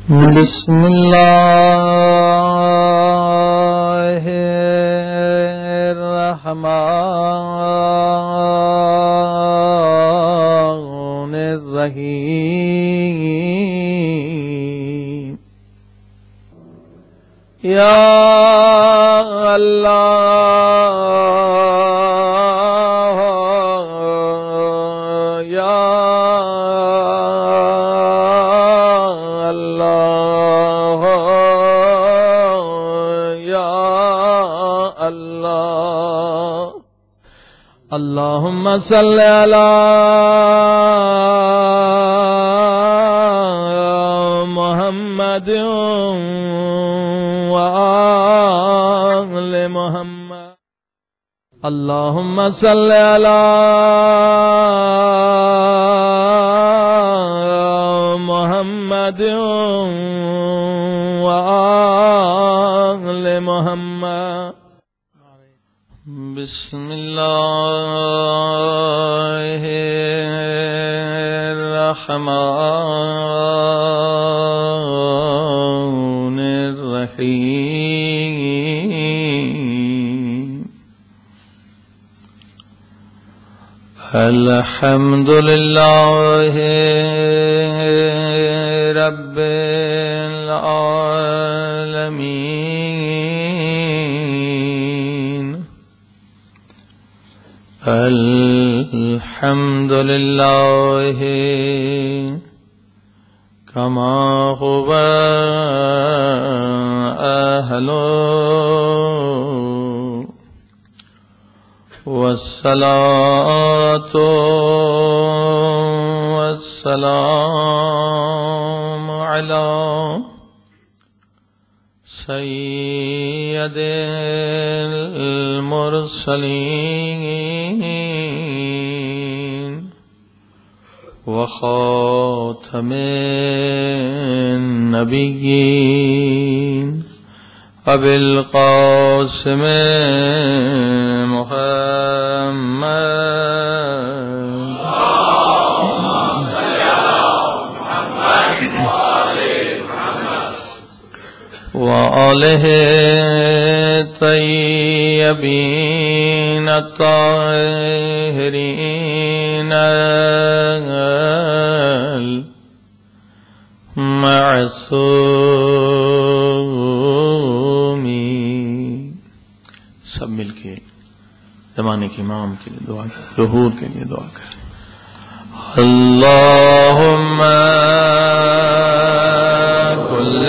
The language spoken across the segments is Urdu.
بسم الله الرحمن الرحیم. یا الله یا الله یا الله. اللهم صل علی محمد و آل محمد. اللهم صل علی محمد و آل محمد. بسم الله الرحمن الرحیم. الحمد لله رب العالمين. الحمد لله كما هو أهله، والصلاة والسلام على سيد المرسلين وخاتم النبيين أبي القاسم محمد وآله الطيبين الطاهرين المعصومين. سب مل کے زمانے کے امام کے لیے دعا کریں، ظہور کے لیے دعا کریں. اللهم كل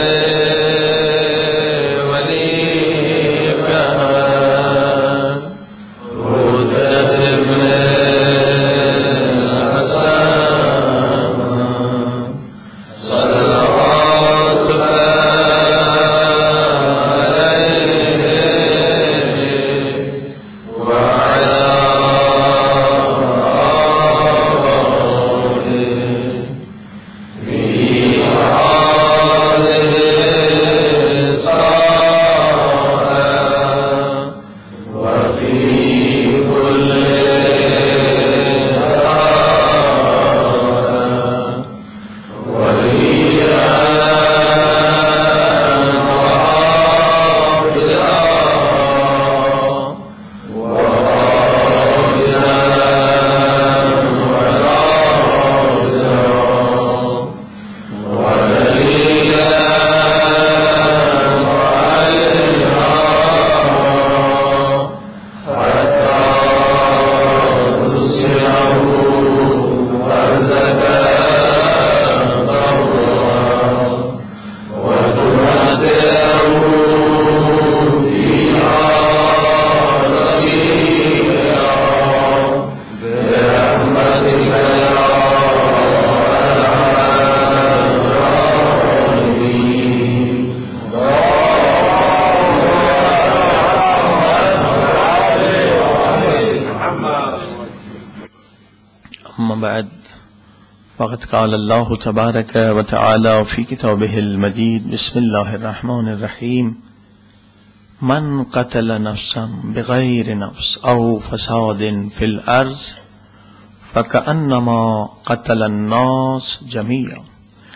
وقد قال الله تبارك وتعالى في كتابه المجيد بسم الله الرحمن الرحيم. من قتل نفسا بغير نفس أو فساد في الأرض فكأنما قتل الناس جميعا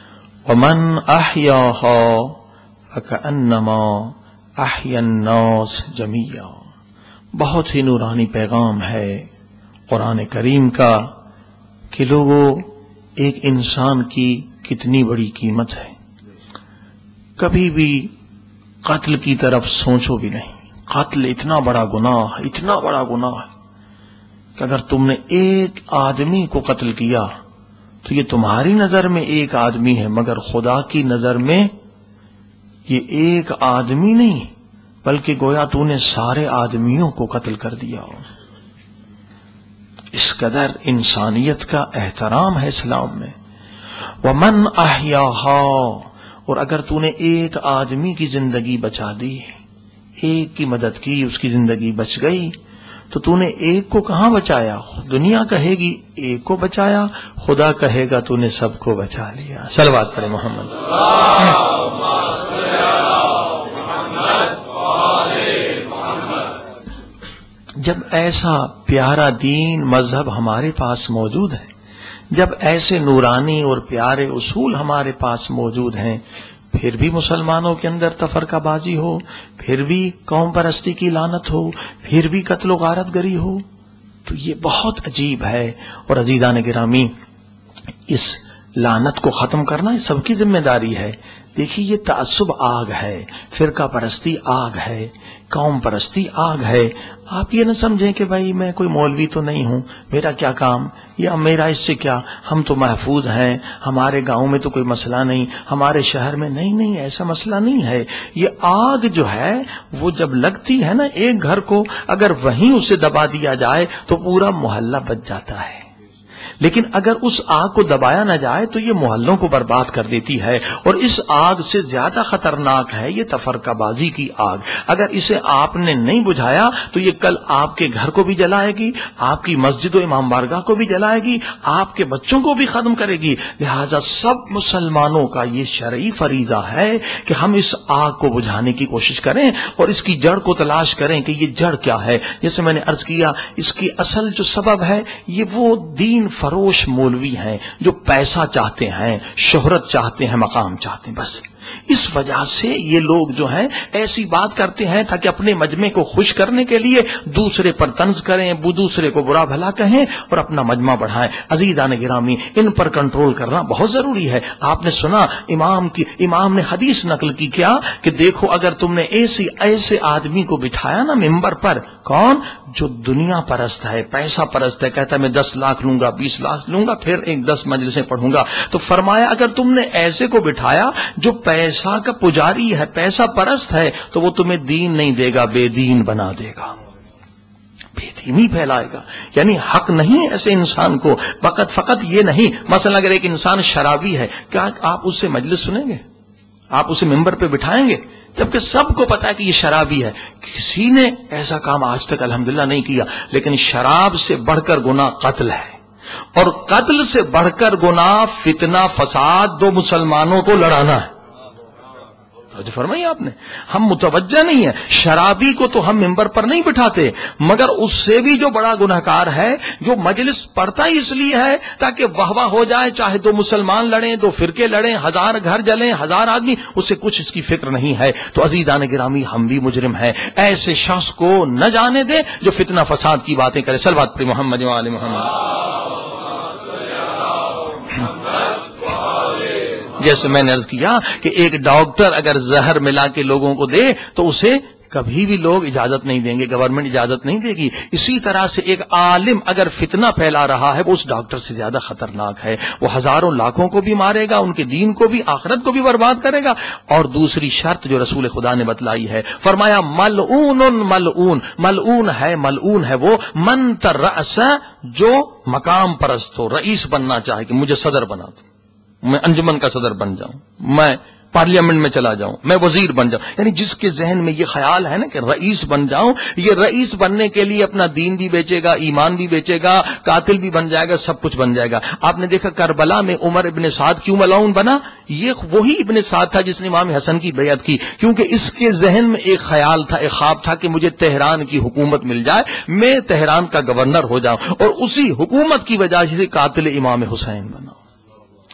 ومن احیاها فکأنما احیا الناس جمیعا. بہت ہی نورانی پیغام ہے قرآن کریم کا کہ لوگوں ایک انسان کی کتنی بڑی قیمت ہے. کبھی بھی قتل کی طرف سوچو بھی نہیں. قتل اتنا بڑا گناہ ہے کہ اگر تم نے ایک آدمی کو قتل کیا تو یہ تمہاری نظر میں ایک آدمی ہے، مگر خدا کی نظر میں یہ ایک آدمی نہیں بلکہ گویا تو نے سارے آدمیوں کو قتل کر دیا ہو. اس قدر انسانیت کا احترام ہے اسلام میں. ومن احیاها، اور اگر تو نے ایک آدمی کی زندگی بچا دی، ایک کی مدد کی، اس کی زندگی بچ گئی، تو تو نے ایک کو کہاں بچایا؟ دنیا کہے گی ایک کو بچایا، خدا کہے گا تو نے سب کو بچا لیا. صلوات پڑھے محمد. جب ایسا پیارا دین مذہب ہمارے پاس موجود ہے، جب ایسے نورانی اور پیارے اصول ہمارے پاس موجود ہیں، پھر بھی مسلمانوں کے اندر تفرقہ بازی ہو، پھر بھی قوم پرستی کی لعنت ہو، پھر بھی قتل و غارت گری ہو، تو یہ بہت عجیب ہے. اور عزیزان گرامی، اس لعنت کو ختم کرنا یہ سب کی ذمہ داری ہے. دیکھیے یہ تعصب آگ ہے، فرقہ پرستی آگ ہے، قوم پرستی آگ ہے. آپ یہ نہ سمجھیں کہ بھائی میں کوئی مولوی تو نہیں ہوں، میرا کیا کام، یا میرا اس سے کیا، ہم تو محفوظ ہیں، ہمارے گاؤں میں تو کوئی مسئلہ نہیں، ہمارے شہر میں نہیں، ایسا مسئلہ نہیں ہے. یہ آگ جو ہے وہ جب لگتی ہے نا ایک گھر کو، اگر وہیں اسے دبا دیا جائے تو پورا محلہ بچ جاتا ہے. لیکن اگر اس آگ کو دبایا نہ جائے تو یہ محلوں کو برباد کر دیتی ہے. اور اس آگ سے زیادہ خطرناک ہے یہ تفرقہ بازی کی آگ. اگر اسے آپ نے نہیں بجھایا تو یہ کل آپ کے گھر کو بھی جلائے گی، آپ کی مسجد و امام بارگاہ کو بھی جلائے گی، آپ کے بچوں کو بھی ختم کرے گی. لہذا سب مسلمانوں کا یہ شرعی فریضہ ہے کہ ہم اس آگ کو بجھانے کی کوشش کریں اور اس کی جڑ کو تلاش کریں کہ یہ جڑ کیا ہے. جیسے میں نے عرض کیا، اس کی اصل جو سبب ہے یہ وہ دین فروش مولوی ہیں جو پیسہ چاہتے ہیں، شہرت چاہتے ہیں، مقام چاہتے ہیں. بس اس وجہ سے یہ لوگ جو ہیں ایسی بات کرتے ہیں تاکہ اپنے مجمع کو خوش کرنے کے لیے دوسرے پر طنز کریں، دوسرے کو برا بھلا کہیں اور اپنا مجمع بڑھائیں. عزیزان گرامی، ان پر کنٹرول کرنا بہت ضروری ہے. آپ نے سنا امام نے حدیث نقل کی کیا کہ دیکھو اگر تم نے ایسے آدمی کو بٹھایا نا ممبر پر، کون؟ جو دنیا پرست ہے، پیسہ پرست ہے، کہتا ہے میں 10 لاکھ لوں گا، 20 لاکھ لوں گا، پھر 10 مجلسیں پڑھوں گا. تو فرمایا اگر تم نے ایسے کو بٹھایا جو پیسہ کا پجاری ہے، پیسہ پرست ہے، تو وہ تمہیں دین نہیں دے گا، بے دین بنا دے گا، بے دینی پھیلائے گا. یعنی حق نہیں ایسے انسان کو. فقط یہ نہیں، مثلا اگر ایک انسان شرابی ہے، کیا آپ اس سے مجلس سنیں گے؟ آپ اسے ممبر پہ بٹھائیں گے؟ جبکہ سب کو پتا ہے کہ یہ شرابی ہے. کسی نے ایسا کام آج تک الحمدللہ نہیں کیا. لیکن شراب سے بڑھ کر گناہ قتل ہے، اور قتل سے بڑھ کر گناہ فتنہ فساد دو مسلمانوں کو لڑانا ہے. توجہ فرمائی آپ نے. ہم متوجہ نہیں ہیں. شرابی کو تو ہم ممبر پر نہیں بٹھاتے، مگر اس سے بھی جو بڑا گناہگار ہے، جو مجلس پڑھتا ہی اس لیے ہے تاکہ واہ واہ ہو جائے، چاہے دو مسلمان لڑیں، دو فرقے لڑیں، 1000 گھر جلیں، 1000 آدمی، اسے کچھ اس کی فکر نہیں ہے. تو عزیزان گرامی، ہم بھی مجرم ہیں. ایسے شخص کو نہ جانے دیں جو فتنہ فساد کی باتیں کرے. صلوات پر محمد و آل محمد. جیسے میں نے عرض کیا کہ ایک ڈاکٹر اگر زہر ملا کے لوگوں کو دے تو اسے کبھی بھی لوگ اجازت نہیں دیں گے، گورنمنٹ اجازت نہیں دے گی. اسی طرح سے ایک عالم اگر فتنہ پھیلا رہا ہے، وہ اس ڈاکٹر سے زیادہ خطرناک ہے. وہ ہزاروں لاکھوں کو بھی مارے گا، ان کے دین کو بھی، آخرت کو بھی برباد کرے گا. اور دوسری شرط جو رسول خدا نے بتلائی ہے، فرمایا ملعون ملعون، ملعون ہے وہ من ترأس، جو مقام پرست ہو، رئیس بننا چاہے کہ مجھے صدر بنا دو، میں انجمن کا صدر بن جاؤں، میں پارلیمنٹ میں چلا جاؤں، میں وزیر بن جاؤں. یعنی جس کے ذہن میں یہ خیال ہے نا کہ رئیس بن جاؤں، یہ رئیس بننے کے لیے اپنا دین بھی بیچے گا، ایمان بھی بیچے گا، قاتل بھی بن جائے گا، سب کچھ بن جائے گا. آپ نے دیکھا کربلا میں عمر ابن سعد کیوں ملعون بنا؟ یہ وہی ابن سعد تھا جس نے امام حسن کی بیعت کی، کیونکہ اس کے ذہن میں ایک خیال تھا، ایک خواب تھا کہ مجھے تہران کی حکومت مل جائے، میں تہران کا گورنر ہو جاؤں، اور اسی حکومت کی وجہ سے قاتل امام حسین بنا.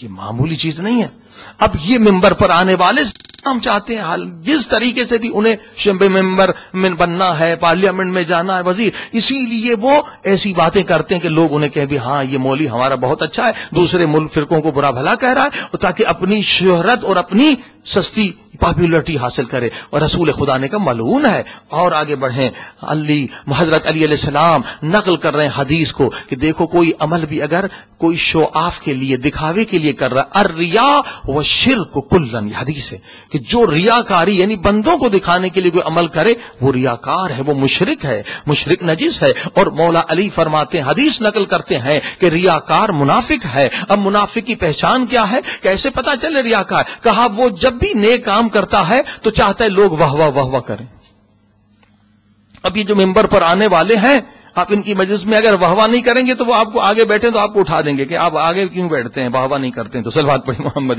یہ معمولی چیز نہیں ہے. اب یہ ممبر پر آنے والے ہم چاہتے ہیں جس طریقے سے بھی انہیں ممبر میں بننا ہے, پارلیمنٹ میں جانا ہے, وزیر, اسی لیے وہ ایسی باتیں کرتے ہیں کہ لوگ انہیں کہیں بھی ہاں یہ مولوی ہمارا بہت اچھا ہے, دوسرے ملک فرقوں کو برا بھلا کہہ رہا ہے, تاکہ اپنی شہرت اور اپنی سستی پاپولرٹی حاصل کرے. اور رسول خدا نے کا ملعون ہے. اور آگے بڑھیں, حضرت علی علیہ السلام نقل کر رہے ہیں حدیث کو کہ دیکھو کوئی عمل بھی اگر کوئی شو آف کے لیے, دکھاوے کے لیے کر رہا ہے, الریا والشرک کلن, یہ حدیث ہے کہ جو ریاکاری یعنی بندوں کو دکھانے کے لیے کوئی عمل کرے وہ ریاکار ہے, وہ مشرک ہے, مشرک نجس ہے. اور مولا علی فرماتے ہیں, حدیث نقل کرتے ہیں کہ ریاکار منافق ہے. اب منافق کی پہچان کیا ہے, کیسے پتا چلے ریاکار؟ کہا وہ جب بھی نیک کام کرتا ہے تو چاہتا ہے لوگ واہ واہ واہ واہ کریں. اب یہ جو ممبر پر آنے والے ہیں, آپ ان کی مجلس میں اگر واہ واہ نہیں کریں گے تو وہ آپ کو آگے بیٹھے تو آپ کو اٹھا دیں گے کہ آپ آگے کیوں بیٹھتے ہیں, واہ واہ نہیں کرتے ہیں. تو صلوات پڑھی محمد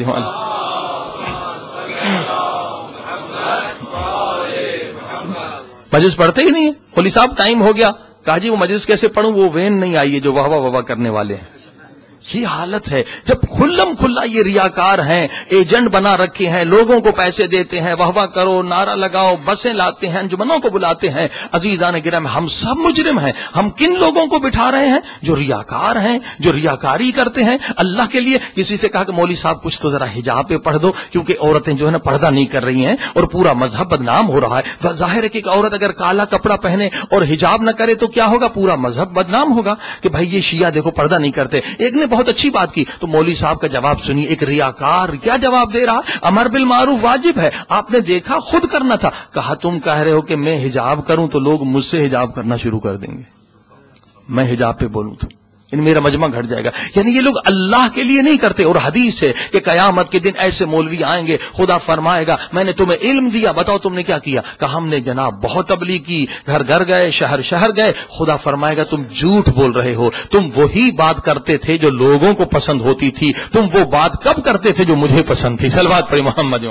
مجلس پڑھتے ہی نہیں ہے. قلی صاحب ٹائم ہو گیا, کہا جی وہ مجلس کیسے پڑھوں, وہ وین نہیں آئی ہے جو واہ واہ واہ کرنے والے ہیں. یہ حالت ہے جب کھلم کھلا یہ ریاکار ہیں, ایجنٹ بنا رکھے ہیں, لوگوں کو پیسے دیتے ہیں, واہ واہ کرو, نعرہ لگاؤ, بسیں لاتے ہیں, انجمنوں کو بلاتے ہیں. عزیزان گرامی, ہم سب مجرم ہیں. ہم کن لوگوں کو بٹھا رہے ہیں؟ جو ریاکار ہیں, جو ریاکاری کرتے ہیں اللہ کے لیے. کسی سے کہا کہ مولوی صاحب کچھ تو ذرا حجاب پہ پڑھ دو, کیونکہ عورتیں جو ہے نا پردہ نہیں کر رہی ہیں اور پورا مذہب بدنام ہو رہا ہے. ظاہر ہے کہ ایک عورت اگر کالا کپڑا پہنے اور حجاب نہ کرے تو کیا ہوگا, پورا مذہب بدنام ہوگا کہ بھائی یہ شیعہ دیکھو پردہ نہیں کرتے. ایک نے بہت اچھی بات کی, تو مولوی صاحب کا جواب سنیے. ایک ریاکار کیا جواب دے رہا, امر بالمعروف واجب ہے, آپ نے دیکھا خود کرنا تھا. کہا تم کہہ رہے ہو کہ میں حجاب کروں تو لوگ مجھ سے حجاب کرنا شروع کر دیں گے, میں حجاب پہ بولوں تو میرا مجمع گھٹ جائے گا. یعنی یہ لوگ اللہ کے لیے نہیں کرتے. اور حدیث ہے کہ قیامت کے دن ایسے مولوی آئیں گے, خدا فرمائے گا میں نے تمہیں علم دیا, بتاؤ تم نے کیا کیا؟ کہا ہم نے جناب بہت تبلیغ کی, گھر گھر گئے, شہر شہر گئے. خدا فرمائے گا تم جھوٹ بول رہے ہو, تم وہی بات کرتے تھے جو لوگوں کو پسند ہوتی تھی, تم وہ بات کب کرتے تھے جو مجھے پسند تھی. صلوات پڑھی محمد.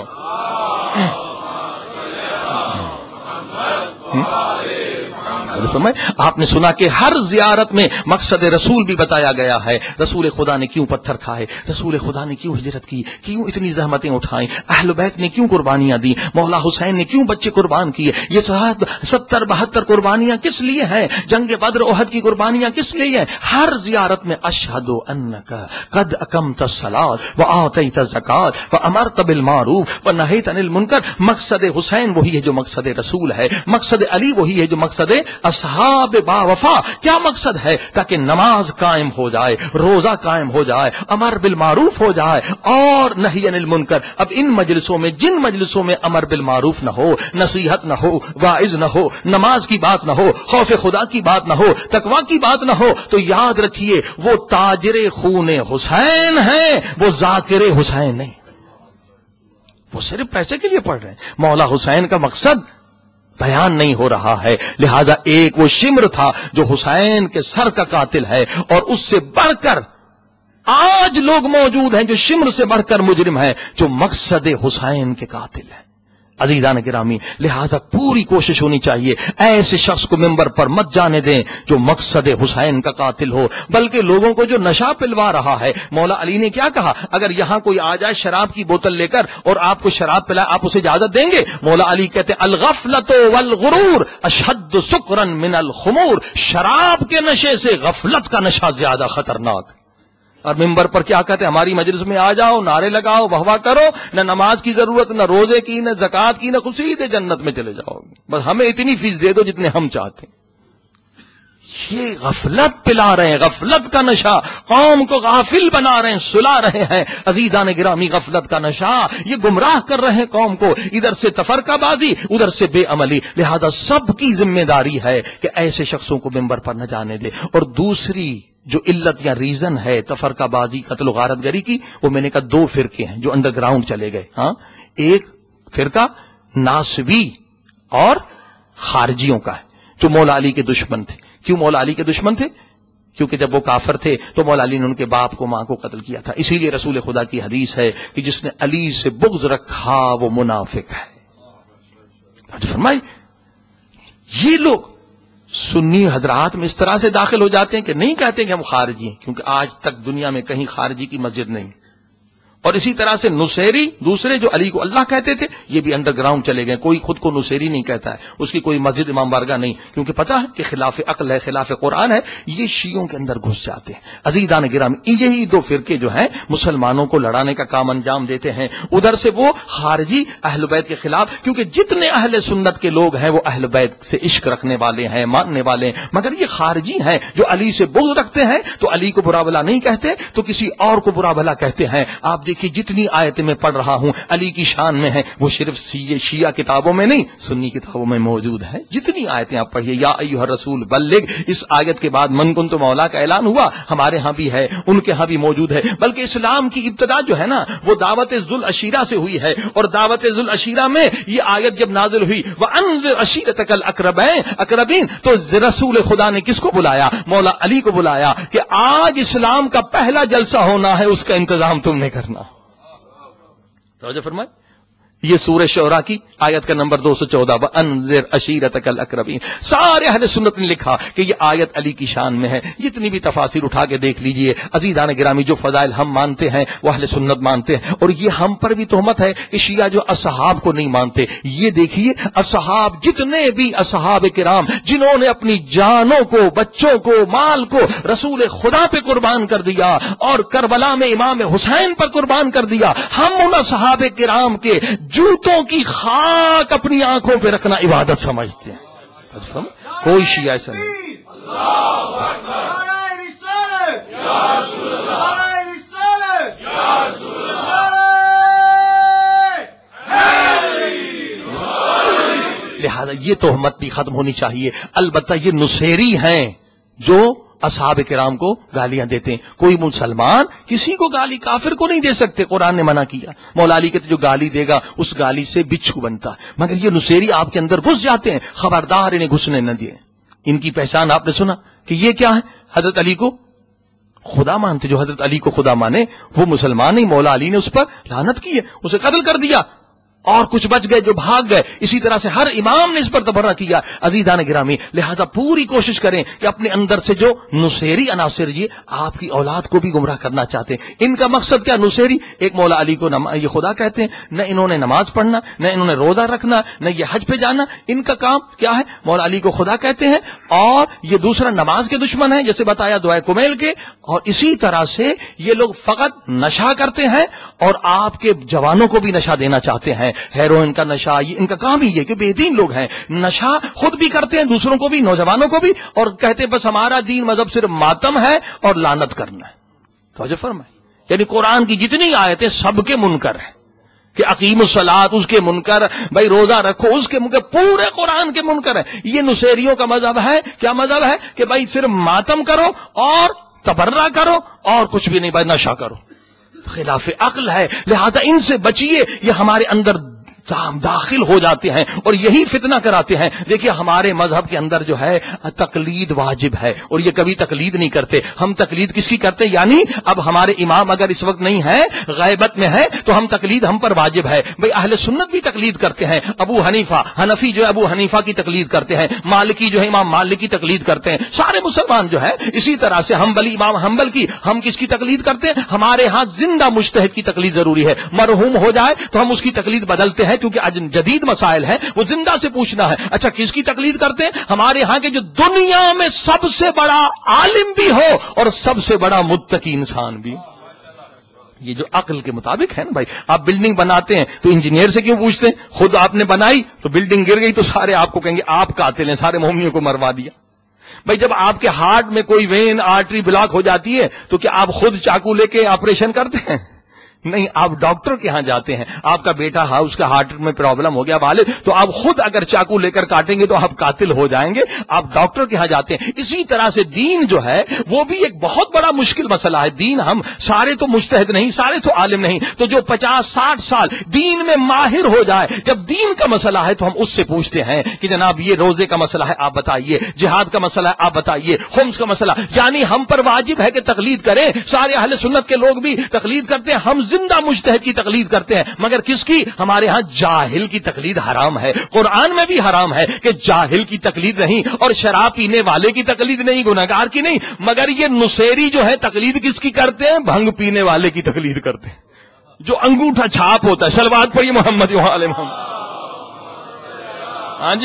آپ نے سنا کہ ہر زیارت میں مقصد رسول بھی بتایا گیا ہے. رسول خدا نے کیوں پتھر کھائے, رسول خدا نے کیوں ہجرت کی, کیوں اتنی زحمتیں اٹھائیں, اہل بیت نے کیوں قربانیاں دی, مولا حسین نے کیوں بچے قربان کیے. یہ 70-72 قربانیاں کس لیے ہیں, جنگ بدر احد کی قربانیاں کس لیے ہیں. ہر زیارت میں اشہد انک قد اقمت الصلاۃ وآتیت الزکاۃ وامرت بالمعروف ونہیت عن المنکر. مقصد حسین وہی ہے جو مقصد رسول ہے, مقصد علی وہی ہے جو مقصد اصحاب با وفا. کیا مقصد ہے؟ تاکہ نماز قائم ہو جائے, روزہ قائم ہو جائے, امر بالمعروف ہو جائے اور نہی عن المنکر. اب ان مجلسوں میں, جن مجلسوں میں امر بالمعروف نہ ہو, نصیحت نہ ہو, واعظ نہ ہو, نماز کی بات نہ ہو, خوف خدا کی بات نہ ہو, تقوی کی بات نہ ہو, تو یاد رکھیے وہ تاجر خون حسین ہیں, وہ ذاکر حسین نہیں. وہ صرف پیسے کے لیے پڑھ رہے ہیں. مولا حسین کا مقصد بیان نہیں ہو رہا ہے. لہذا ایک وہ شمر تھا جو حسین کے سر کا قاتل ہے, اور اس سے بڑھ کر آج لوگ موجود ہیں جو شمر سے بڑھ کر مجرم ہیں, جو مقصد حسین کے قاتل ہیں. عزیزان گرامی, لہذا پوری کوشش ہونی چاہیے ایسے شخص کو ممبر پر مت جانے دیں جو مقصد حسین کا قاتل ہو, بلکہ لوگوں کو جو نشہ پلوا رہا ہے. مولا علی نے کیا کہا, اگر یہاں کوئی آ جائے شراب کی بوتل لے کر اور آپ کو شراب پلائے, آپ اسے اجازت دیں گے؟ مولا علی کہتے الغفلۃ والغرور اشد سکرا من الخمور. شراب کے نشے سے غفلت کا نشہ زیادہ خطرناک. اور ممبر پر کیا کہتے ہیں, ہماری مجلس میں آ جاؤ, نعرے لگاؤ, واہ واہ کرو, نہ نماز کی ضرورت, نہ روزے کی, نہ زکات کی, نہ سیدھے جنت میں چلے جاؤ گے, بس ہمیں اتنی فیس دے دو جتنے ہم چاہتے ہیں. یہ غفلت پلا رہے ہیں, غفلت کا نشہ, قوم کو غافل بنا رہے ہیں, سلا رہے ہیں. عزیزان گرامی, غفلت کا نشہ یہ گمراہ کر رہے ہیں قوم کو, ادھر سے تفرقہ بازی, ادھر سے بے عملی. لہذا سب کی ذمہ داری ہے کہ ایسے شخصوں کو ممبر پر نہ جانے دے. اور دوسری جو علت یا ریزن ہے تفرقہ بازی, قتل و غارت گری کی, وہ میں نے کہا دو فرقے ہیں جو انڈر گراؤنڈ چلے گئے. ہاں, ایک فرقہ ناسبی اور خارجیوں کا ہے جو مولا علی کے دشمن تھے. کیوں مولا علی کے دشمن تھے؟ کیونکہ جب وہ کافر تھے تو مولا علی نے ان کے باپ کو, ماں کو قتل کیا تھا. اسی لیے رسول خدا کی حدیث ہے کہ جس نے علی سے بغض رکھا وہ منافق ہے. فرمائی یہ لوگ سنی حضرات میں اس طرح سے داخل ہو جاتے ہیں کہ نہیں کہتے کہ ہم خارجی ہیں, کیونکہ آج تک دنیا میں کہیں خارجی کی مسجد نہیں. اور اسی طرح سے نصیری دوسرے جو علی کو اللہ کہتے تھے یہ بھی انڈر گراؤنڈ چلے گئے. کوئی خود کو نصیری نہیں کہتا ہے, اس کی کوئی مسجد امام بارگاہ نہیں, کیونکہ پتا ہے کہ خلاف عقل ہے, خلاف قرآن ہے. یہ شیعوں کے اندر گھس جاتے ہیں. عزیزان گرامی, یہی دو فرقے جو ہیں مسلمانوں کو لڑانے کا کام انجام دیتے ہیں. ادھر سے وہ خارجی اہل بیت کے خلاف, کیونکہ جتنے اہل سنت کے لوگ ہیں وہ اہل بیت سے عشق رکھنے والے ہیں, ماننے والے ہیں, مگر یہ خارجی ہیں جو علی سے بغض رکھتے ہیں تو علی کو برا بھلا نہیں کہتے تو کسی اور کو برا بھلا کہتے ہیں. آپ دیکھیے جتنی آیتیں میں پڑھ رہا ہوں علی کی شان میں ہیں, وہ صرف شیعہ کتابوں میں نہیں سنی کتابوں میں موجود ہے. جتنی آیتیں آپ پڑھیے, یا ایھا الرسول بلغ, اس آیت کے بعد من کنت مولا کا اعلان ہوا, ہمارے ہاں بھی ہے, ان کے ہاں بھی موجود ہے. بلکہ اسلام کی ابتدا جو ہے نا وہ دعوت ذوالعشیرہ سے ہوئی ہے, اور دعوت ذوالعشیرہ میں یہ آیت جب نازل ہوئی وانذر عشیرتک الاقربین, تو رسول خدا نے کس کو بلایا؟ مولا علی کو بلایا کہ آج اسلام کا پہلا جلسہ ہونا ہے, اس کا انتظام تم نے کرنا. توجہ فرمائے, یہ سورہ شعراء کی آیت کا نمبر 214 وانذر عشیرتک الاقربین. سارے اہل سنت نے لکھا کہ یہ آیت علی کی شان میں ہے. جتنی بھی تفاسیر اٹھا کے دیکھ لیجئے. عزیزان گرامی, جو فضائل ہم مانتے ہیں وہ اہل سنت مانتے ہیں, اور یہ ہم پر بھی تہمت ہے کہ شیعہ جو اصحاب کو نہیں مانتے. یہ دیکھیے اصحاب, جتنے بھی اصحاب کرام جنہوں نے اپنی جانوں کو, بچوں کو, مال کو رسول خدا پہ قربان کر دیا اور کربلا میں امام حسین پر قربان کر دیا, ہم ان اصحاب کرام کے جوتوں کی خاک اپنی آنکھوں پہ رکھنا عبادت سمجھتے ہیں. کوئی شیعہ ایسا نہیں. لہذا یہ تہمت بھی ختم ہونی چاہیے. البتہ یہ نصیری ہیں جو اصحاب کرام کو گالیاں دیتے ہیں. کوئی مسلمان کسی کو گالی, کافر کو نہیں دے سکتے, قرآن نے منع کیا. مولا علی کہتے جو گالی دے گا اس گالی سے بچھو بنتا ہے. مگر یہ نصیری آپ کے اندر گھس جاتے ہیں, خبردار انہیں گھسنے نہ دیں. ان کی پہچان آپ نے سنا کہ یہ کیا ہے؟ حضرت علی کو خدا مانتے. جو حضرت علی کو خدا مانے وہ مسلمان نہیں. مولا علی نے اس پر لعنت کی ہے, اسے قتل کر دیا, اور کچھ بچ گئے جو بھاگ گئے. اسی طرح سے ہر امام نے اس پر تبرہ کیا. عزیزان گرامی, لہذا پوری کوشش کریں کہ اپنے اندر سے جو نصیری عناصر یہ آپ کی اولاد کو بھی گمراہ کرنا چاہتے ہیں. ان کا مقصد کیا؟ نصیری ایک مولا علی کو یہ خدا کہتے ہیں, نہ انہوں نے نماز پڑھنا, نہ انہوں نے روزہ رکھنا, نہ یہ حج پہ جانا. ان کا کام کیا ہے؟ مولا علی کو خدا کہتے ہیں, اور یہ دوسرا نماز کے دشمن ہیں جیسے بتایا دعائے کمیل کے. اور اسی طرح سے یہ لوگ فقط نشہ کرتے ہیں اور آپ کے جوانوں کو بھی نشہ دینا چاہتے ہیں. ہیروئن کا نشہ, یہ ان کا کام ہی ہے کہ بے دین لوگ ہیں, نشہ خود بھی کرتے ہیں, دوسروں کو بھی, نوجوانوں کو بھی, اور کہتے بس ہمارا دین مذہب صرف ماتم ہے اور لعنت کرنا ہے. توجہ فرمائے, یعنی قرآن کی جتنی آیتیں سب کے منکر ہیں کہ اقیم الصلاۃ اس کے منکر, بھائی روزہ رکھو اس کے منکر, پورے قرآن کے منکر ہیں. یہ نصیریوں کا مذہب ہے. کیا مذہب ہے؟ کہ بھائی صرف ماتم کرو اور تبرہ کرو اور کچھ بھی نہیں, بھائی نشہ کرو. خلاف عقل ہے. لہذا ان سے بچیے, یہ ہمارے اندر داخل ہو جاتے ہیں اور یہی فتنہ کراتے ہیں. دیکھیے ہمارے مذہب کے اندر جو ہے تقلید واجب ہے, اور یہ کبھی تقلید نہیں کرتے. ہم تقلید کس کی کرتے؟ یعنی اب ہمارے امام اگر اس وقت نہیں ہے, غیبت میں ہے, تو ہم تقلید ہم پر واجب ہے. بھئی اہل سنت بھی تقلید کرتے ہیں. ابو حنیفہ, حنفی جو ہے ابو حنیفہ کی تقلید کرتے ہیں, مالکی جو ہے امام مالک کی تقلید کرتے ہیں. سارے مسلمان جو ہے اسی طرح سے حنبلی امام حنبل کی, ہم کس کی تقلید کرتے ہیں؟ ہمارے ہاں زندہ مجتہد کی تقلید ضروری ہے. مرحوم ہو جائے تو ہم اس کی تقلید بدلتے ہیں, کیونکہ آج جدید مسائل ہیں, وہ زندہ سے پوچھنا ہے. اچھا کس کی تقلید کرتے ہیں؟ ہمارے ہاں کے جو دنیا میں سب سے بڑا عالم بھی ہو اور سب سے بڑا متقی انسان بھی. یہ جو عقل کے مطابق ہے نا بھائی. آپ بلڈنگ بناتے ہیں تو انجینئر سے کیوں پوچھتے ہیں؟ خود آپ نے بنائی تو بلڈنگ گر گئی تو سارے آپ کو کہیں گے آپ قاتل ہیں, سارے مومنیوں کو مروا دیا. بھائی جب آپ کے ہارٹ میں کوئی وین آرٹری بلاک ہو جاتی ہے تو کیا آپ خود چاقو لے کے آپریشن کرتے ہیں؟ نہیں, آپ ڈاکٹر کے ہاں جاتے ہیں. آپ کا بیٹا اس کا ہارٹ میں پرابلم ہو گیا والد, تو آپ خود اگر چاقو لے کر کاٹیں گے تو آپ قاتل ہو جائیں گے. آپ ڈاکٹر کے ہاں جاتے ہیں. اسی طرح سے دین جو ہے وہ بھی ایک بہت بڑا مشکل مسئلہ ہے. دین ہم سارے تو مجتہد نہیں, سارے تو عالم نہیں, تو جو 50-60 سال دین میں ماہر ہو جائے, جب دین کا مسئلہ ہے تو ہم اس سے پوچھتے ہیں کہ جناب یہ روزے کا مسئلہ ہے آپ بتائیے, جہاد کا مسئلہ ہے آپ بتائیے, خمس کا مسئلہ. یعنی ہم پر واجب ہے کہ تقلید کریں. سارے اہل سنت کے لوگ بھی تقلید کرتے ہیں, ہم زندہ مجتہد کی تقلید کرتے ہیں. مگر کس کی؟ ہمارے ہاں جاہل کی تقلید حرام ہے. قرآن میں بھی حرام ہے کہ جاہل کی تقلید نہیں, اور شراب پینے والے کی تقلید نہیں, گنہگار کی نہیں. مگر یہ نصیری جو ہے تقلید کس کی کرتے ہیں؟ بھنگ پینے والے کی تقلید کرتے ہیں. جو انگوٹھا چھاپ ہوتا ہے. صلوات پڑھیے محمد وآل محمد. ہاں جی,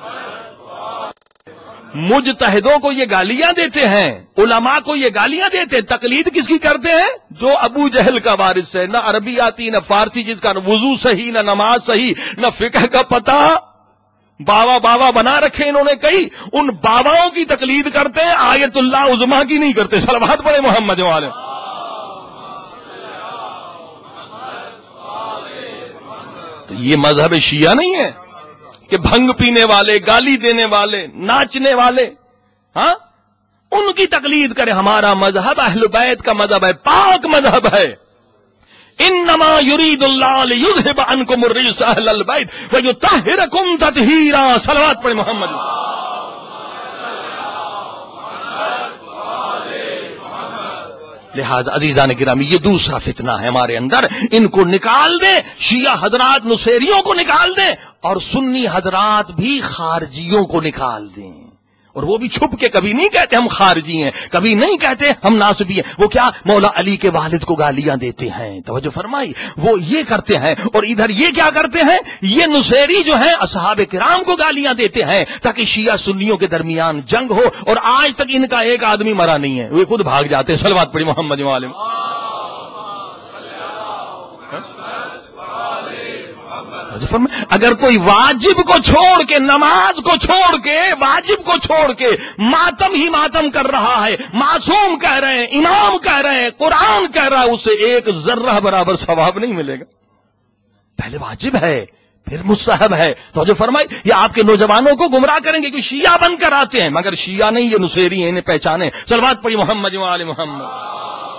مجتہدوں کو یہ گالیاں دیتے ہیں, علماء کو یہ گالیاں دیتے ہیں. تقلید کس کی کرتے ہیں؟ جو ابو جہل کا وارث ہے, نہ عربی آتی نہ فارسی, جس کا نہ وضو صحیح نہ نماز صحیح نہ فقہ کا پتہ, باوا بنا رکھے انہوں نے کئی. ان باواؤں کی تقلید کرتے ہیں, آیت اللہ عظمیٰ کی نہیں کرتے. صلوات پڑھے محمد والے. تو یہ مذہب شیعہ نہیں ہے کہ بھنگ پینے والے, گالی دینے والے, ناچنے والے, ہاں, ان کی تقلید کرے. ہمارا مذہب اہل بیت کا مذہب ہے, پاک مذہب ہے. انما یرید اللہ لیذھب عنکم الرجس اہل البیت ویطہرکم تطہیرا. صلوات پڑھے محمد. لہذا عزیزان گرامی, یہ دوسرا فتنہ ہے ہمارے اندر. ان کو نکال دیں, شیعہ حضرات نصیریوں کو نکال دیں, اور سنی حضرات بھی خارجیوں کو نکال دیں. اور وہ بھی چھپ کے کبھی نہیں کہتے ہم خارجی ہیں, کبھی نہیں کہتے ہم ناسبی ہیں. وہ کیا مولا علی کے والد کو گالیاں دیتے ہیں, توجہ فرمائی, وہ یہ کرتے ہیں. اور ادھر یہ کیا کرتے ہیں, یہ نصیری جو ہیں اصحاب کرام کو گالیاں دیتے ہیں تاکہ شیعہ سنیوں کے درمیان جنگ ہو. اور آج تک ان کا ایک آدمی مرا نہیں ہے, وہ خود بھاگ جاتے ہیں. صلوات پڑھی محمد عالم. اگر کوئی واجب کو چھوڑ کے, نماز کو چھوڑ کے, واجب کو چھوڑ کے ماتم ہی ماتم کر رہا ہے, معصوم کہہ رہے ہیں, امام کہہ رہے ہیں, قرآن کہہ رہا ہے, اسے ایک ذرہ برابر ثواب نہیں ملے گا. پہلے واجب ہے پھر مستحب ہے. تو جو فرمائی, یہ آپ کے نوجوانوں کو گمراہ کریں گے کہ شیعہ بن کر آتے ہیں, مگر شیعہ نہیں, یہ نصیری ہیں, انہیں پہچانے. صلوات پڑھی محمد وآل محمد.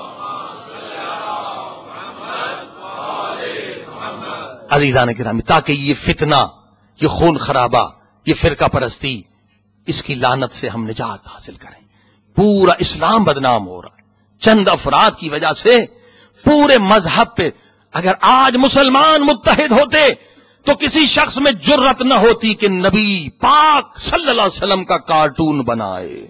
عزیزان کرام, تاکہ یہ فتنہ, یہ خون خرابہ, یہ فرقہ پرستی, اس کی لعنت سے ہم نجات حاصل کریں. پورا اسلام بدنام ہو رہا ہے چند افراد کی وجہ سے. پورے مذہب پہ اگر آج مسلمان متحد ہوتے تو کسی شخص میں جرت نہ ہوتی کہ نبی پاک صلی اللہ علیہ وسلم کا کارٹون بنائے.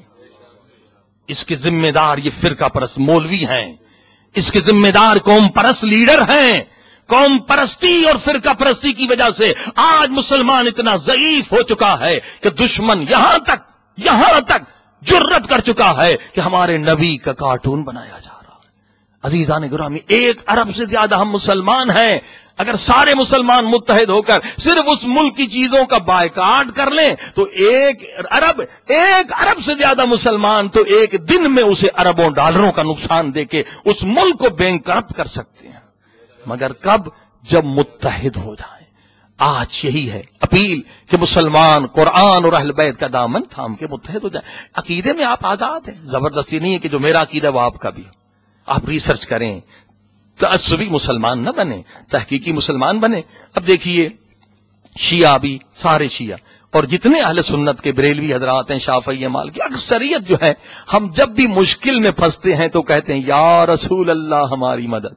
اس کے ذمہ دار یہ فرقہ پرست مولوی ہیں, اس کے ذمہ دار قوم پرست لیڈر ہیں. قوم پرستی اور فرقہ پرستی کی وجہ سے آج مسلمان اتنا ضعیف ہو چکا ہے کہ دشمن یہاں تک جرت کر چکا ہے کہ ہمارے نبی کا کارٹون بنایا جا رہا ہے. عزیزان گرامی, 1 ارب سے زیادہ ہم مسلمان ہیں. اگر سارے مسلمان متحد ہو کر صرف اس ملک کی چیزوں کا بائیکاٹ کر لیں تو 1 ارب سے زیادہ مسلمان تو ایک دن میں اسے اربوں ڈالروں کا نقصان دے کے اس ملک کو بینکرپٹ کر سکتے ہیں. مگر کب؟ جب متحد ہو جائیں. آج یہی ہے اپیل کہ مسلمان قرآن اور اہل بیت کا دامن تھام کے متحد ہو جائیں. عقیدے میں آپ آزاد ہیں, زبردستی نہیں ہے کہ جو میرا عقیدہ وہ آپ کا بھی. آپ ریسرچ کریں, تعصبی مسلمان نہ بنے, تحقیقی مسلمان بنے. اب دیکھیے, شیعہ بھی, سارے شیعہ اور جتنے اہل سنت کے بریلوی حضرات ہیں, شافعی مالکی, اکثریت جو ہے, ہم جب بھی مشکل میں پھنستے ہیں تو کہتے ہیں یا رسول اللہ ہماری مدد,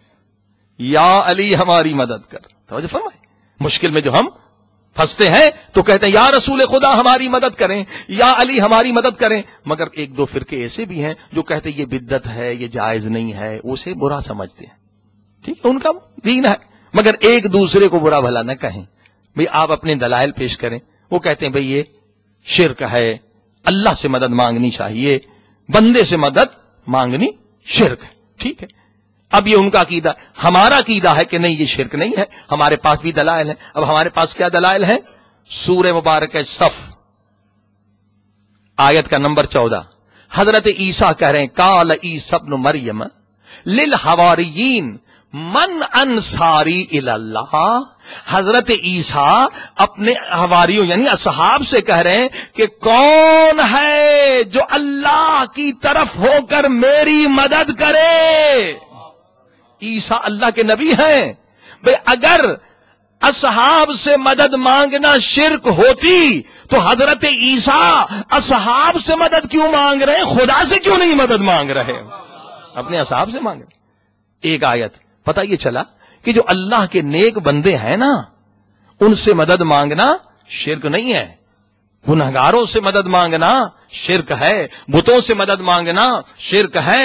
یا علی ہماری مدد کر. توجہ فرمائے, مشکل میں جو ہم پھنستے ہیں تو کہتے ہیں یا رسول خدا ہماری مدد کریں, یا علی ہماری مدد کریں. مگر 1-2 فرقے ایسے بھی ہیں جو کہتے ہیں یہ بدعت ہے, یہ جائز نہیں ہے, اسے برا سمجھتے ہیں. ٹھیک ہے, ان کا دین ہے, مگر ایک دوسرے کو برا بھلا نہ کہیں. بھئی آپ اپنے دلائل پیش کریں. وہ کہتے ہیں بھئی یہ شرک ہے, اللہ سے مدد مانگنی چاہیے, بندے سے مدد مانگنی شرک ہے. ٹھیک ہے, اب یہ ان کا عقیدہ. ہمارا عقیدہ ہے کہ نہیں, یہ شرک نہیں ہے. ہمارے پاس بھی دلائل ہیں. اب ہمارے پاس کیا دلائل ہیں؟ سورہ مبارکہ صف آیت کا نمبر 14. حضرت عیسیٰ کہہ رہے ہیں قال عیسیٰ ابن مریم للحواریین من انصاری الی اللہ. حضرت عیسیٰ اپنے حواریوں یعنی اصحاب سے کہہ رہے ہیں کہ کون ہے جو اللہ کی طرف ہو کر میری مدد کرے. عیسیٰ اللہ کے نبی ہیں. بھئی اگر اصحاب سے مدد مانگنا شرک ہوتی تو حضرت عیسیٰ اصحاب سے مدد کیوں مانگ رہے ہیں, خدا سے کیوں نہیں مدد مانگ رہے, اپنے اصحاب سے مانگ رہے. ایک آیت پتہ یہ چلا کہ جو اللہ کے نیک بندے ہیں نا, ان سے مدد مانگنا شرک نہیں ہے. گنہگاروں سے مدد مانگنا شرک ہے, بتوں سے مدد مانگنا شرک ہے,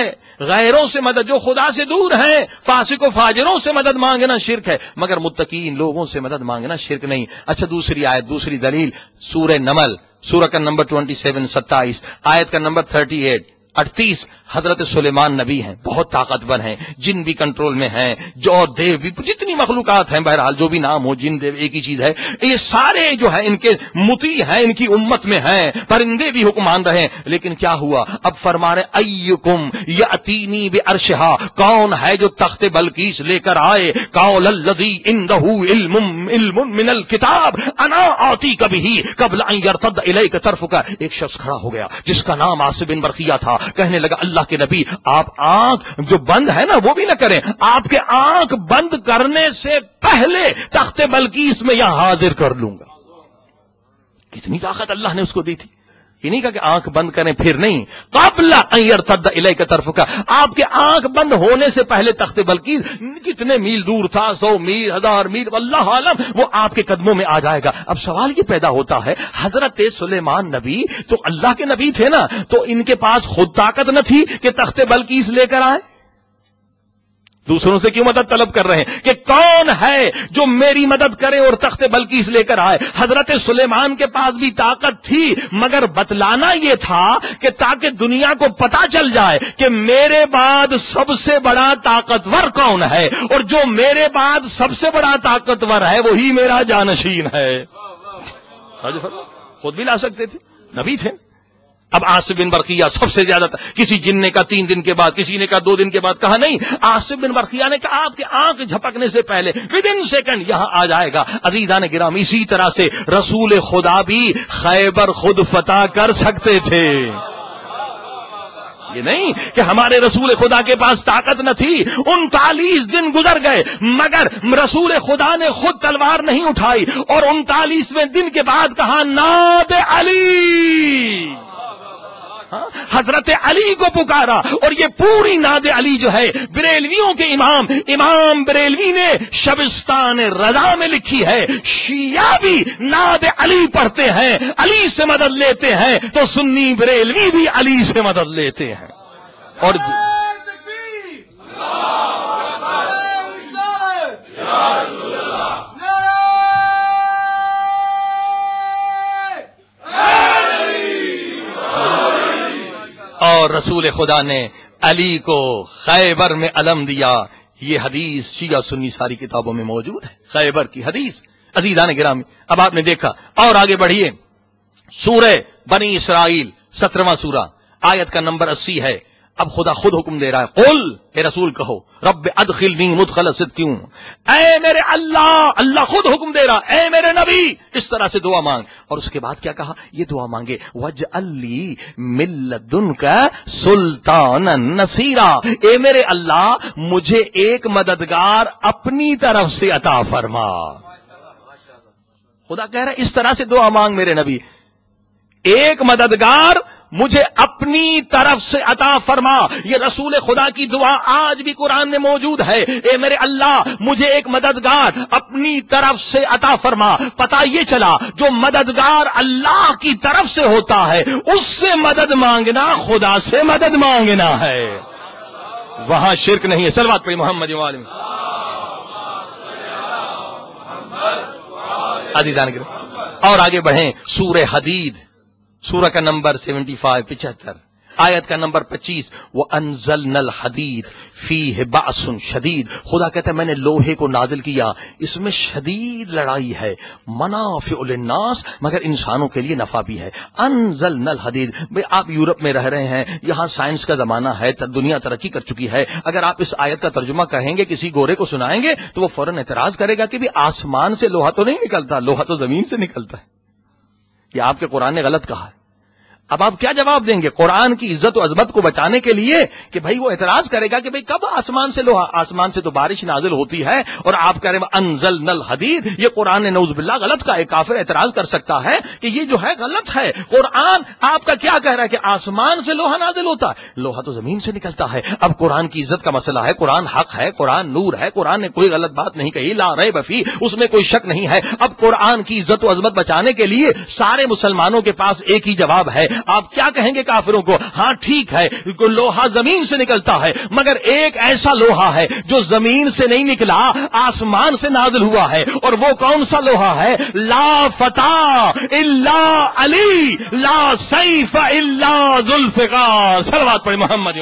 غیروں سے مدد، جو خدا سے دور ہیں، فاسق و فاجروں سے مدد مانگنا شرک ہے، مگر متقین لوگوں سے مدد مانگنا شرک نہیں۔ اچھا دوسری آیت، دوسری دلیل، سورہ نمل، سورہ کا نمبر 27 27، آیت کا نمبر 38 38۔ حضرت سلیمان نبی ہیں، بہت طاقتور ہیں، جن بھی کنٹرول میں ہیں، جو دیو بھی، جتنی مخلوقات ہیں، بہرحال جو بھی نام ہو، جن دیو ایک ہی چیز ہے، یہ سارے جو ہیں ان کے مطیع ہیں، ان کی امت میں ہیں، پرندے بھی حکم مان رہے ہیں۔ لیکن کیا ہوا؟ اب فرما رہے ایکم یاتینی بعرشھا، کون ہے جو تخت بلقیس لے کر آئے؟ قال الذی عنده علم من الکتاب انا آتیک بہ قبل ان یرتد الیک طرفک۔ ایک شخص کھڑا ہو گیا جس کا نام عاصم بن برقیہ تھا، کہنے لگا اللہ کے نبی، آپ آنکھ جو بند ہے نا وہ بھی نہ کریں، آپ کے آنکھ بند کرنے سے پہلے تخت بلقیس میں یہاں حاضر کر لوں گا۔ کتنی طاقت اللہ نے اس کو دی تھی۔ یہ نہیں کہا کہ آنکھ بند کریں پھر نہیں، قبل ان یرتد الیک طرفک، آپ کے آنکھ بند ہونے سے پہلے تخت بلقیس کتنے میل دور تھا، 100 میل، 1000 میل، اللہ عالم، وہ آپ کے قدموں میں آ جائے گا۔ اب سوال یہ پیدا ہوتا ہے، حضرت سلیمان نبی تو اللہ کے نبی تھے نا، تو ان کے پاس خود طاقت نہ تھی کہ تخت بلقیس لے کر آئے؟ دوسروں سے کیوں مدد طلب کر رہے ہیں کہ کون ہے جو میری مدد کرے اور تخت بلقیس لے کر آئے؟ حضرت سلیمان کے پاس بھی طاقت تھی، مگر بتلانا یہ تھا کہ تاکہ دنیا کو پتا چل جائے کہ میرے بعد سب سے بڑا طاقتور کون ہے، اور جو میرے بعد سب سے بڑا طاقتور ہے وہی میرا جانشین ہے۔ خود بھی لا سکتے تھے، نبی تھے۔ اب عاصم بن برقیہ سب سے زیادہ کسی جن نے کہا 3 دن کے بعد، کسی نے کہا 2 دن کے بعد، کہا نہیں، عاصم بن برقیہ نے کہا آپ کے آنکھ جھپکنے سے پہلے ودن سیکنڈ یہاں آ جائے گا۔ عزیزان گرامی، اسی طرح سے رسول خدا بھی خیبر خود فتح کر سکتے تھے۔ یہ نہیں کہ ہمارے رسول خدا کے پاس طاقت نہ تھی، 39 دن گزر گئے مگر رسول خدا نے خود تلوار نہیں اٹھائی، اور 39ویں دن کے بعد کہا ناد علی، حضرت علی کو پکارا۔ اور یہ پوری ناد علی جو ہے بریلویوں کے امام بریلوی نے شبستان رضا میں لکھی ہے۔ شیعہ بھی ناد علی پڑھتے ہیں، علی سے مدد لیتے ہیں، تو سنی بریلوی بھی علی سے مدد لیتے ہیں۔ اور اور رسول خدا نے علی کو خیبر میں علم دیا۔ یہ حدیث شیعہ سنی ساری کتابوں میں موجود ہے، خیبر کی حدیث۔ عزیزان گرامی، اب آپ نے دیکھا، اور آگے بڑھیے، سورہ بنی اسرائیل 17واں سورہ، آیت کا نمبر 80 ہے۔ اب خدا خود حکم دے رہا ہے، قل، اے رسول کہو، رب ادخلنی مدخل صدق، اے میرے اللہ خود حکم دے رہا، اے میرے نبی اس طرح سے دعا مانگ۔ اور اس کے بعد کیا کہا؟ یہ دعا مانگے، وجعل لی من لدنک سلطانا نصیرا، اے میرے اللہ مجھے ایک مددگار اپنی طرف سے عطا فرما۔ خدا کہہ رہا ہے اس طرح سے دعا مانگ میرے نبی، ایک مددگار مجھے اپنی طرف سے عطا فرما۔ یہ رسول خدا کی دعا آج بھی قرآن میں موجود ہے، اے میرے اللہ مجھے ایک مددگار اپنی طرف سے عطا فرما۔ پتہ یہ چلا جو مددگار اللہ کی طرف سے ہوتا ہے اس سے مدد مانگنا خدا سے مدد مانگنا ہے، وہاں شرک نہیں ہے۔ صلوات پڑھی محمد وآلہ۔ اور آگے بڑھیں، سورہ حدید، سورہ کا نمبر 75 75، آیت کا نمبر 25، وَأَنزَلْنَا الْحَدِيدَ فِيهِ بَأْسٌ شَدِيدٌ، خدا کہتا ہے میں نے لوہے کو نازل کیا، اس میں شدید لڑائی ہے، منافع للناس، مگر انسانوں کے لیے نفع بھی ہے۔ انزلنا الحدید، بھئی آپ یورپ میں رہ رہے ہیں، یہاں سائنس کا زمانہ ہے، دنیا ترقی کر چکی ہے، اگر آپ اس آیت کا ترجمہ کہیں گے کسی گورے کو سنائیں گے تو وہ فوراً اعتراض کرے گا کہ بھی آسمان سے لوہا تو نہیں نکلتا، لوہا تو زمین سے نکلتا ہے، یہ آپ کے قرآن نے غلط کہا ہے۔ اب آپ کیا جواب دیں گے قرآن کی عزت و عظمت کو بچانے کے لیے کہ بھائی وہ اعتراض کرے گا کہ بھئی کب آسمان سے لوہا، آسمان سے تو بارش نازل ہوتی ہے، اور آپ کہہ رہے ہیں انزلنا الحدید، یہ قرآن نے نعوذ باللہ غلط کہا ہے۔ کافر اعتراض کر سکتا ہے کہ یہ جو ہے غلط ہے، قرآن آپ کا کیا کہہ رہا ہے کہ آسمان سے لوہا نازل ہوتا ہے، لوہا تو زمین سے نکلتا ہے۔ اب قرآن کی عزت کا مسئلہ ہے، قرآن حق ہے، قرآن نور ہے، قرآن نے کوئی غلط بات نہیں کہی، لا ریب فیہ، اس میں کوئی شک نہیں ہے۔ اب قرآن کی عزت و عظمت بچانے کے لیے سارے مسلمانوں کے پاس ایک ہی جواب ہے، آپ کیا کہیں گے کافروں کو؟ ہاں ٹھیک ہے لوہا زمین سے نکلتا ہے، مگر ایک ایسا لوہا ہے جو زمین سے نہیں نکلا، آسمان سے نازل ہوا ہے، اور وہ کون سا لوہا ہے؟ لا فتح الا علی، لا سیف الا ذوالفقار. صلوات پڑھیں محمد.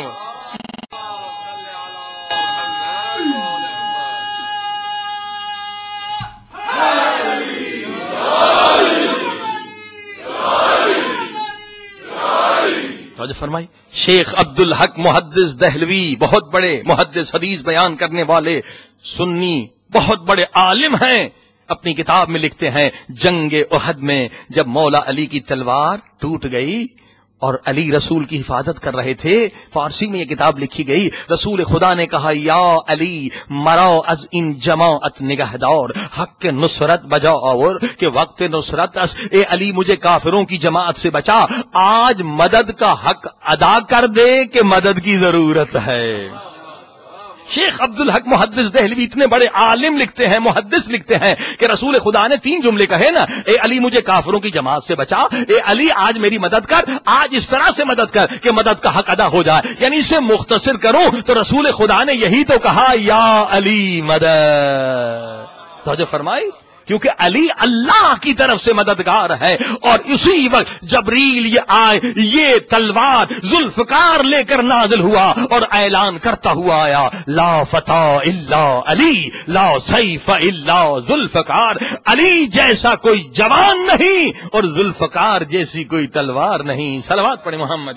فرمائی شیخ عبد الحق محدث دہلوی، بہت بڑے محدث حدیث بیان کرنے والے سنی، بہت بڑے عالم ہیں، اپنی کتاب میں لکھتے ہیں جنگ احد میں جب مولا علی کی تلوار ٹوٹ گئی اور علی رسول کی حفاظت کر رہے تھے، فارسی میں یہ کتاب لکھی گئی، رسول خدا نے کہا یا علی مرو از ان جماعت نگہدار، حق کے نصرت بجا اور کہ وقت نصرت اس، اے علی مجھے کافروں کی جماعت سے بچا، آج مدد کا حق ادا کر دے کہ مدد کی ضرورت ہے. شیخ عبد الحق محدث دہلوی اتنے بڑے عالم لکھتے ہیں، محدث لکھتے ہیں کہ رسول خدا نے 3 جملے کہے نا، اے علی مجھے کافروں کی جماعت سے بچا، اے علی آج میری مدد کر، آج اس طرح سے مدد کر کہ مدد کا حق ادا ہو جائے. یعنی اسے مختصر کروں تو رسول خدا نے یہی تو کہا یا علی مدد. توجہ فرمائی، کیونکہ علی اللہ کی طرف سے مددگار ہے. اور اسی وقت جبریل یہ تلوار ذوالفقار لے کر نازل ہوا اور اعلان کرتا ہوا آیا لا فتح الا علی، لا سیف الا ذوالفقار. علی جیسا کوئی جوان نہیں اور ذوالفقار جیسی کوئی تلوار نہیں. صلوات پڑھیں محمد.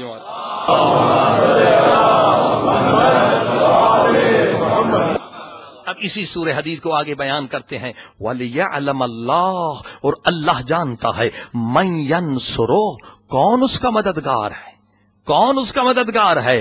اب اسی سورہ حدید کو آگے بیان کرتے ہیں وَلِيَعْلَمَ اللَّهُ، اور اللہ جانتا ہے مَن يَنْصُرُهُ، کون اس کا مددگار ہے، کون اس کا مددگار ہے.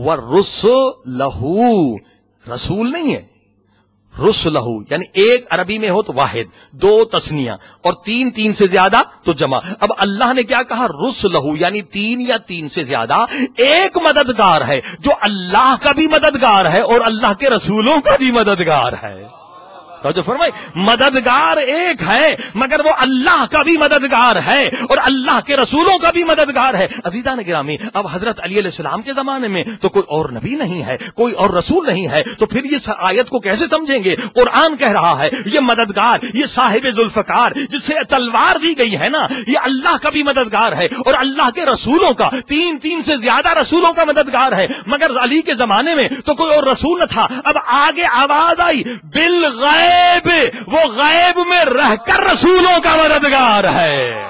وَالرُّسُلُهُ، رسول نہیں ہے، رسلہ، یعنی ایک عربی میں ہو تو واحد، 2 تثنیہ اور 3 سے زیادہ تو جمع. اب اللہ نے کیا کہا؟ رسلہ، یعنی 3 یا 3 سے زیادہ ایک مددگار ہے جو اللہ کا بھی مددگار ہے اور اللہ کے رسولوں کا بھی مددگار ہے. توجہ فرمائی، مددگار ایک ہے مگر وہ اللہ کا بھی مددگار ہے اور اللہ کے رسولوں کا بھی مددگار ہے. عزیزان گرامی، اب حضرت علی علیہ السلام کے زمانے میں تو کوئی اور نبی نہیں ہے، کوئی اور رسول نہیں ہے، تو پھر یہ آیت کو کیسے سمجھیں گے؟ قرآن کہہ رہا ہے یہ مددگار، یہ صاحب ذوالفقار جسے تلوار دی گئی ہے نا، یہ اللہ کا بھی مددگار ہے اور اللہ کے رسولوں کا، 3 سے زیادہ رسولوں کا مددگار ہے. مگر علی کے زمانے میں تو کوئی اور رسول نہ تھا. اب آگے آواز آئی بالغیب، وہ غیب میں رہ کر رسولوں کا مددگار ہے.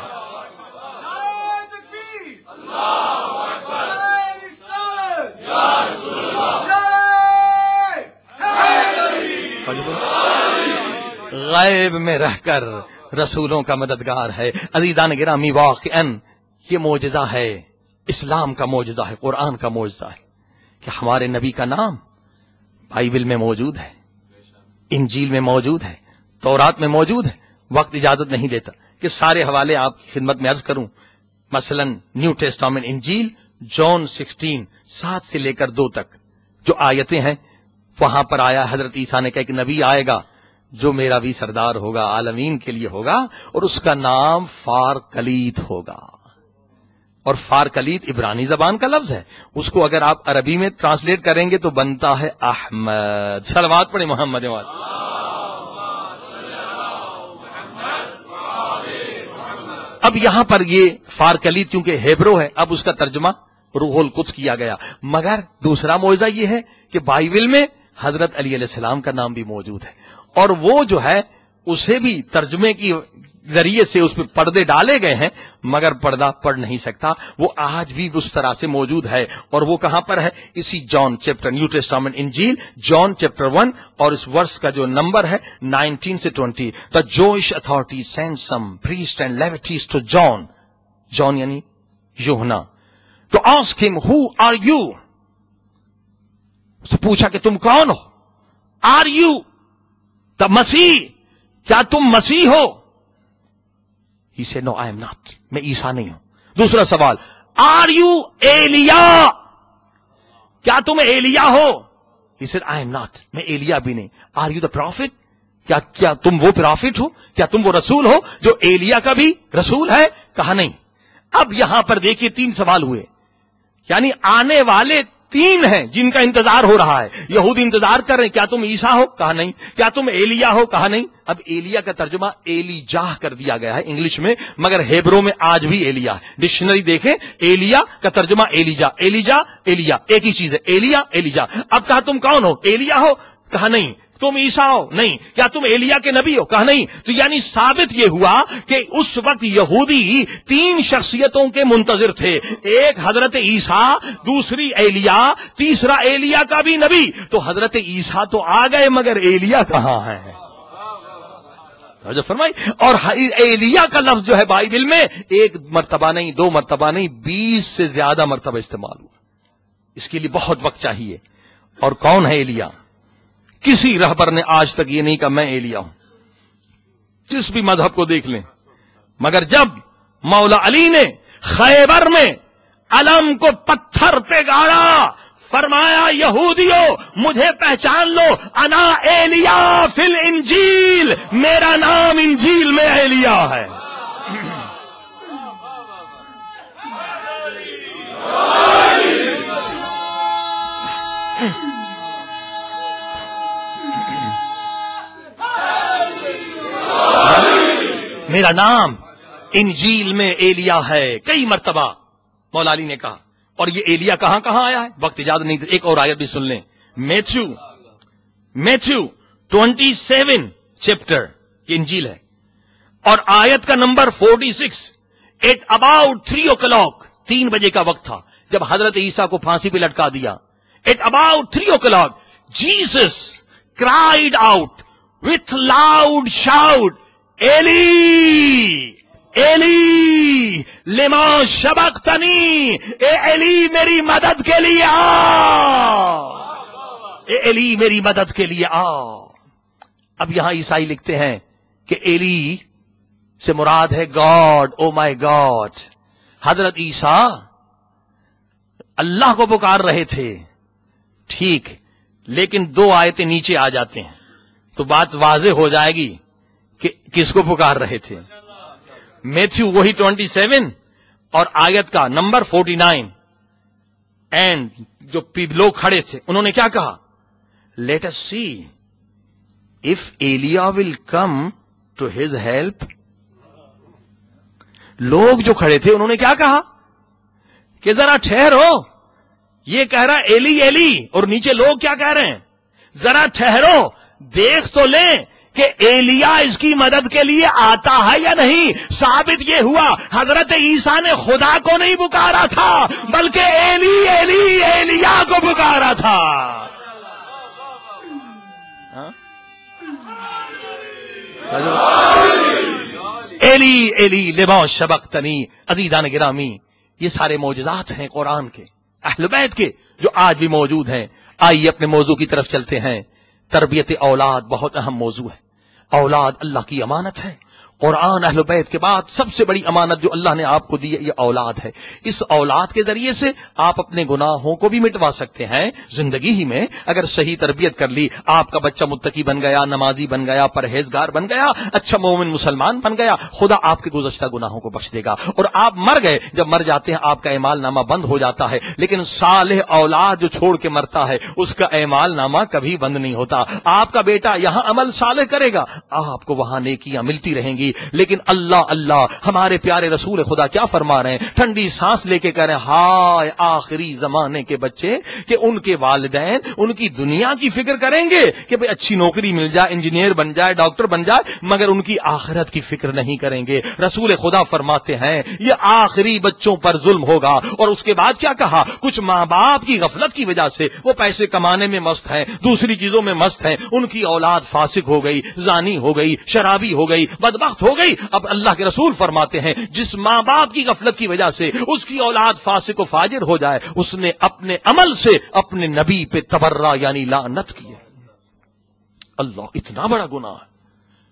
غیب میں رہ کر رسولوں کا مددگار ہے. عزیزان گرامی، واقعاً یہ معجزہ ہے، اسلام کا معجزہ ہے، قرآن کا معجزہ ہے کہ ہمارے نبی کا نام بائبل میں موجود ہے، انجیل میں موجود ہے، تورات میں موجود ہے. وقت اجازت نہیں دیتا کہ سارے حوالے آپ کی خدمت میں عرض کروں. مثلا نیو ٹیسٹامنٹ انجیل جون 16 7 سے لے کر 2 تک جو آیتیں ہیں، وہاں پر آیا حضرت عیسیٰ نے کہا کہ نبی آئے گا جو میرا بھی سردار ہوگا، عالمین کے لیے ہوگا، اور اس کا نام فارکلیت ہوگا. اور فارکلیت عبرانی زبان کا لفظ ہے، اس کو اگر آپ عربی میں ٹرانسلیٹ کریں گے تو بنتا ہے احمد. صلوات پڑھیں محمد. اب یہاں پر یہ فارکلیت کیونکہ ہیبرو ہے، اب اس کا ترجمہ روح القدس کیا گیا. مگر دوسرا معجزہ یہ ہے کہ بائبل میں حضرت علی علیہ السلام کا نام بھی موجود ہے، اور وہ جو ہے اسے بھی ترجمے کی ذریعے سے اس پہ پردے ڈالے گئے ہیں، مگر پردہ پڑھ نہیں سکتا. وہ آج بھی اس طرح سے موجود ہے. اور وہ کہاں پر ہے؟ اسی جان چیپٹر، نیو ٹیسٹامنٹ انجیل جان چیپٹر 1 اور اس ورس کا جو نمبر ہے 19 سے 20. The Jewish authorities sent some priests and Levites to John, John یعنی یوحنا, to ask him, who are you? اس سے پوچھا کہ تم کون ہو؟ Are you the مسیح؟ کیا تم مسیح ہو؟ He said, no, I am not. میں عیسیٰ نہیں ہوں. دوسرا سوال, are you ایلیا؟ کیا تم ایلیا ہو؟ He said, I am not. میں ایلیا بھی نہیں. Are you the prophet? کیا تم وہ پرافٹ ہو؟ کیا تم وہ رسول ہو جو ایلیا کا بھی رسول ہے؟ کہا نہیں. اب یہاں پر دیکھیے 3 سوال ہوئے، یعنی آنے والے 3 ہیں جن کا انتظار ہو رہا ہے. یہودی انتظار کر رہے ہیں، کیا تم عیسیٰ ہو؟ کہا نہیں. کیا تم ایلیا ہو؟ کہا نہیں. اب ایلیا کا ترجمہ ایلیجاہ کر دیا گیا ہے انگلش میں، مگر ہیبرو میں آج بھی ایلیا ہے. ڈکشنری دیکھیں، ایلیا کا ترجمہ ایلیجا، ایلیجا ایلیا ایک ہی چیز ہے، ایلیا ایلیجا. اب کہا تم کون ہو؟ ایلیا ہو؟ کہا نہیں. تم عیسیٰ ہو؟ نہیں. کیا تم ایلیا کے نبی ہو؟ کہا نہیں. تو یعنی ثابت یہ ہوا کہ اس وقت یہودی 3 شخصیتوں کے منتظر تھے، ایک حضرت عیسیٰ، دوسری ایلیا، تیسرا ایلیا کا بھی نبی. تو حضرت عیسیٰ تو آ گئے مگر ایلیا کہاں ہے؟ فرمائی. اور ایلیا کا لفظ جو ہے بائبل میں 1 مرتبہ نہیں، 2 مرتبہ نہیں، 20 سے زیادہ مرتبہ استعمال ہوا. اس کے لیے بہت وقت چاہیے. اور کون ہے ایلیا؟ کسی رہبر نے آج تک یہ نہیں کہا میں ایلیا ہوں، جس بھی مذہب کو دیکھ لیں. مگر جب مولا علی نے خیبر میں علم کو پتھر پہ گاڑا، فرمایا یہودیوں مجھے پہچان لو، انا ایلیا فی الانجیل، میرا نام انجیل میں ایلیا ہے. میرا نام انجیل میں ایلیا ہے. کئی مرتبہ مولا علی نے کہا. اور یہ ایلیا کہاں کہاں آیا ہے؟ وقت یاد نہیں. ایک اور آیت بھی سن لیں، میتھیو 27 چیپٹر کی انجیل ہے، اور آیت کا نمبر 46. ایٹ اباؤٹ 3 o'clock، 3 بجے کا وقت تھا جب حضرت عیسیٰ کو پھانسی پہ لٹکا دیا. At about 3 o'clock Jesus cried out with loud shout, ایلی ایلی لما شبقتنی، اے ایلی میری مدد کے لیے آ، اے ایلی میری مدد کے لیے آ. اب یہاں عیسائی لکھتے ہیں کہ ایلی سے مراد ہے گاڈ، او مائی گاڈ. حضرت عیسیٰ اللہ کو پکار رہے تھے، ٹھیک، لیکن 2 آیتیں نیچے آ جاتے ہیں تو بات واضح ہو جائے گی کہ کس کو پکار رہے تھے. میتھیو وہی 27 اور آیت کا نمبر 49. اینڈ جو لوگ کھڑے تھے انہوں نے کیا کہا؟ Let us see if Elijah will come to his help. لوگ جو کھڑے تھے انہوں نے کیا کہا کہ ذرا ٹھہرو، یہ کہہ رہا ایلی ایلی، اور نیچے لوگ کیا کہہ رہے ہیں؟ ذرا ٹھہرو، دیکھ تو لیں کہ ایلیا اس کی مدد کے لیے آتا ہے یا نہیں. ثابت یہ ہوا حضرت عیسیٰ نے خدا کو نہیں پکارا تھا بلکہ ایلی ایلی ایلیا کو پکارا تھا. ایلی ایلی لما شبقتنی. عزیزان گرامی، یہ سارے معجزات ہیں قرآن کے، اہل بیت کے، جو آج بھی موجود ہیں. آئیے اپنے موضوع کی طرف چلتے ہیں. تربیت اولاد بہت اہم موضوع ہے. اولاد اللہ کی امانت ہے. قرآن اہل بیت کے بعد سب سے بڑی امانت جو اللہ نے آپ کو دی ہے یہ اولاد ہے. اس اولاد کے ذریعے سے آپ اپنے گناہوں کو بھی مٹوا سکتے ہیں. زندگی ہی میں اگر صحیح تربیت کر لی، آپ کا بچہ متقی بن گیا، نمازی بن گیا، پرہیزگار بن گیا، اچھا مومن مسلمان بن گیا، خدا آپ کے گزشتہ گناہوں کو بخش دے گا. اور آپ مر گئے، جب مر جاتے ہیں آپ کا اعمال نامہ بند ہو جاتا ہے. لیکن صالح اولاد جو چھوڑ کے مرتا ہے اس کا اعمال نامہ کبھی بند نہیں ہوتا. آپ کا بیٹا یہاں عمل صالح کرے گا، آپ کو وہاں نیکیاں ملتی رہیں گی. لیکن اللہ اللہ، ہمارے پیارے رسول خدا کیا فرما رہے ہیں؟ ٹھنڈی سانس لے کے کہہ رہے ہیں ہائے آخری زمانے کے بچے کہ ان کے والدین ان کی دنیا کی فکر کریں گے کہ بھئی اچھی نوکری مل جائے، انجینئر بن جائے، ڈاکٹر بن جائے، مگر ان کی آخرت کی فکر نہیں کریں گے. رسول خدا فرماتے ہیں یہ آخری بچوں پر ظلم ہوگا. اور اس کے بعد کیا کہا؟ کچھ ماں باپ کی غفلت کی وجہ سے وہ پیسے کمانے میں مست ہیں، دوسری چیزوں میں مست ہیں، ان کی اولاد فاسق ہو گئی، زانی ہو گئی، شرابی ہو گئی، بدبخت ہو گئی. اب اللہ کے رسول فرماتے ہیں جس ماں باپ کی غفلت کی وجہ سے اس کی اولاد فاسق و فاجر ہو جائے، اس نے اپنے عمل سے اپنے نبی پہ تبرہ یعنی لعنت کی ہے. اللہ، اتنا بڑا گناہ ہے.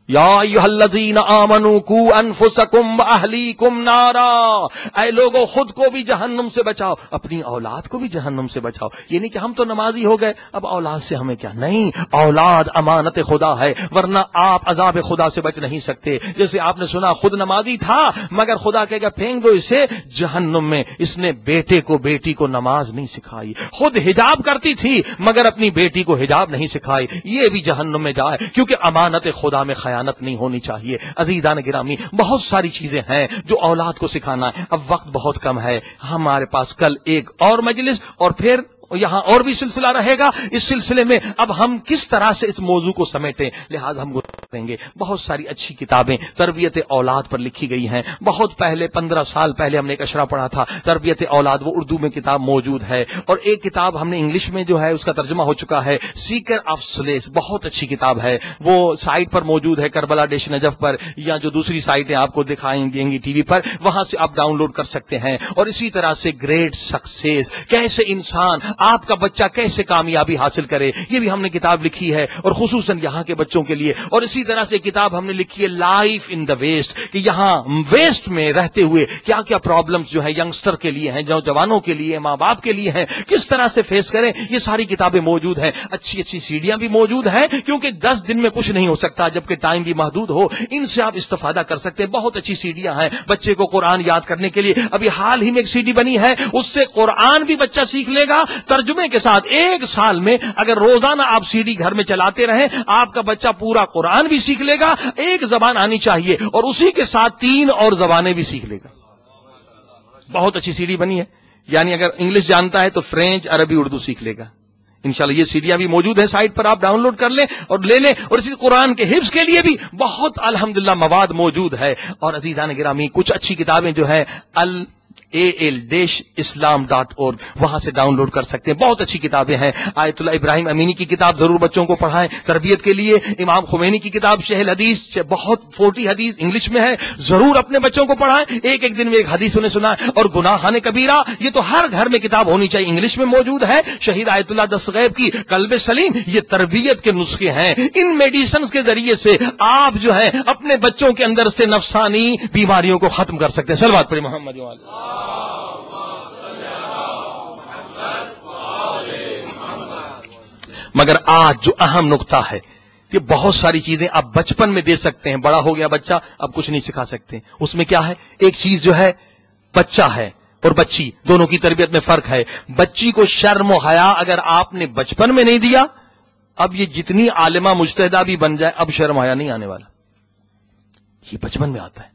یا ایھا الذین آمنوا قوا انفسکم واہلیکم نارا، اے لوگوں خود کو بھی جہنم سے بچاؤ، اپنی اولاد کو بھی جہنم سے بچاؤ. یہ نہیں کہ ہم تو نمازی ہو گئے اب اولاد سے ہمیں کیا، نہیں، اولاد امانت خدا ہے، ورنہ آپ عذاب خدا سے بچ نہیں سکتے. جیسے آپ نے سنا خود نمازی تھا مگر خدا کہے گا پھینک دو اسے جہنم میں، اس نے بیٹے کو بیٹی کو نماز نہیں سکھائی، خود حجاب کرتی تھی مگر اپنی بیٹی کو حجاب نہیں سکھائی، یہ بھی جہنم میں جائے، کیونکہ امانت خدا میں خیانت نہیں ہونی چاہیے. عزیزان گرامی، بہت ساری چیزیں ہیں جو اولاد کو سکھانا ہے. اب وقت بہت کم ہے، ہمارے پاس کل ایک اور مجلس اور پھر یہاں اور بھی سلسلہ رہے گا. اس سلسلے میں اب ہم کس طرح سے اس موضوع کو سمیٹیں، لہذا ہم کریں گے. بہت ساری اچھی کتابیں تربیت اولاد پر لکھی گئی ہیں. بہت پہلے 15 سال پہلے ہم نے ایک اشرا پڑھا تھا تربیت اولاد، وہ اردو میں کتاب موجود ہے، اور ایک کتاب ہم نے انگلش میں جو ہے اس کا ترجمہ ہو چکا ہے، سیکر آف سلیس، بہت اچھی کتاب ہے. وہ سائٹ پر موجود ہے، کربلا ڈیش نجف پر، یا جو دوسری سائٹیں آپ کو دکھائیں دیں گی ٹی وی پر، وہاں سے آپ ڈاؤن لوڈ کر سکتے ہیں. اور اسی طرح سے گریٹ سکسیس، کیسے انسان، آپ کا بچہ کیسے کامیابی حاصل کرے، یہ بھی ہم نے کتاب لکھی ہے، اور خصوصاً یہاں کے بچوں کے لیے. اور اسی طرح سے کتاب ہم نے لکھی ہے لائف ان دا ویسٹ، کہ یہاں ویسٹ میں رہتے ہوئے کیا کیا پرابلمز جو ہے ینگسٹر کے لیے ہیں، جوانوں کے لیے، ماں باپ کے لیے ہیں، کس طرح سے فیس کریں. یہ ساری کتابیں موجود ہیں. اچھی اچھی سیڈیاں بھی موجود ہیں، کیونکہ 10 دن میں کچھ نہیں ہو سکتا، جبکہ ٹائم بھی محدود ہو. ان سے آپ استفادہ کر سکتے ہیں. بہت اچھی سیڈیاں ہیں بچے کو قرآن یاد کرنے کے لیے. ابھی حال ہی میں ایک سیڈی بنی ہے، اس سے قرآن بھی بچہ سیکھ لے گا ترجمے کے ساتھ. 1 سال میں اگر روزانہ آپ سیڈی گھر میں چلاتے رہیں، آپ کا بچہ پورا قرآن بھی سیکھ لے گا. ایک زبان آنی چاہیے اور اسی کے ساتھ 3 اور زبانیں بھی سیکھ لے گا. بہت اچھی سیڈی بنی ہے. یعنی اگر انگلش جانتا ہے تو فرینچ، عربی، اردو سیکھ لے گا انشاءاللہ. یہ سیڈیاں بھی موجود ہیں سائٹ پر، آپ ڈاؤن لوڈ کر لیں اور لے لیں. اور اسی قرآن کے حفظ کے لیے بھی بہت الحمدللہ مواد موجود ہے. اور عزیزان گرامی، کچھ اچھی کتابیں جو ہے al-islam.org، وہاں سے ڈاؤن لوڈ کر سکتے ہیں. بہت اچھی کتابیں ہیں. آیت اللہ ابراہیم امینی کی کتاب ضرور بچوں کو پڑھائیں تربیت کے لیے. امام خمینی کی کتاب شہ الحدیث، بہت 40 حدیث انگلش میں ہے، ضرور اپنے بچوں کو پڑھائیں. ایک ایک دن میں ایک حدیث انہیں سنائیں. اور گناہان کبیرہ، یہ تو ہر گھر میں کتاب ہونی چاہیے، انگلش میں موجود ہے. شہید آیت اللہ دستغیب کی قلب سلیم، یہ تربیت کے نسخے ہیں. ان میڈیسنز کے ذریعے سے آپ جو ہے اپنے بچوں کے اندر سے نفسانی بیماریوں کو ختم کر سکتے ہیں. صلوات پڑھیں محمد والے. مگر آج جو اہم نقطہ ہے کہ بہت ساری چیزیں آپ بچپن میں دے سکتے ہیں، بڑا ہو گیا بچہ اب کچھ نہیں سکھا سکتے. اس میں کیا ہے، ایک چیز جو ہے بچہ ہے اور بچی، دونوں کی تربیت میں فرق ہے. بچی کو شرم و حیا اگر آپ نے بچپن میں نہیں دیا، اب یہ جتنی عالمہ مجتہدہ بھی بن جائے اب شرم و حیا نہیں آنے والا. یہ بچپن میں آتا ہے.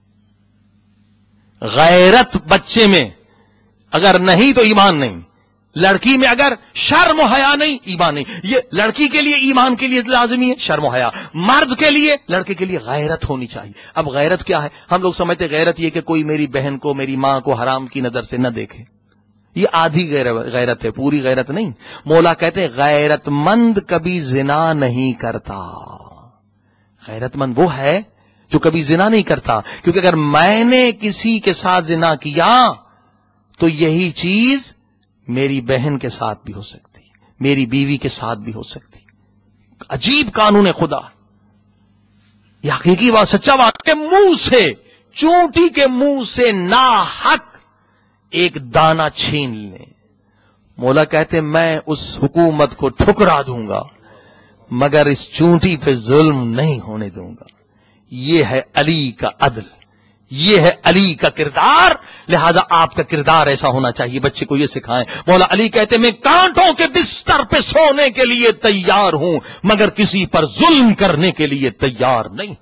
غیرت بچے میں اگر نہیں تو ایمان نہیں. لڑکی میں اگر شرم و حیا نہیں، ایمان نہیں. یہ لڑکی کے لیے ایمان کے لیے لازمی ہے شرم و حیا، مرد کے لیے، لڑکے کے لیے غیرت ہونی چاہیے. اب غیرت کیا ہے؟ ہم لوگ سمجھتے غیرت یہ کہ کوئی میری بہن کو، میری ماں کو حرام کی نظر سے نہ دیکھے. یہ آدھی غیرت ہے، پوری غیرت نہیں. مولا کہتے ہیں غیرت مند کبھی زنا نہیں کرتا. غیرت مند وہ ہے جو کبھی زنا نہیں کرتا، کیونکہ اگر میں نے کسی کے ساتھ زنا کیا تو یہی چیز میری بہن کے ساتھ بھی ہو سکتی، میری بیوی کے ساتھ بھی ہو سکتی. عجیب قانون خدا. یہ حقیقی بات، سچا بات کہ منہ سے، چونٹی کے منہ سے ناحق ایک دانہ چھین لیں. مولا کہتے میں اس حکومت کو ٹھکرا دوں گا مگر اس چونٹی پہ ظلم نہیں ہونے دوں گا. یہ ہے علی کا عدل، یہ ہے علی کا کردار. لہذا آپ کا کردار ایسا ہونا چاہیے. بچے کو یہ سکھائیں. مولا علی کہتے میں کانٹوں کے بستر پہ سونے کے لیے تیار ہوں مگر کسی پر ظلم کرنے کے لیے تیار نہیں.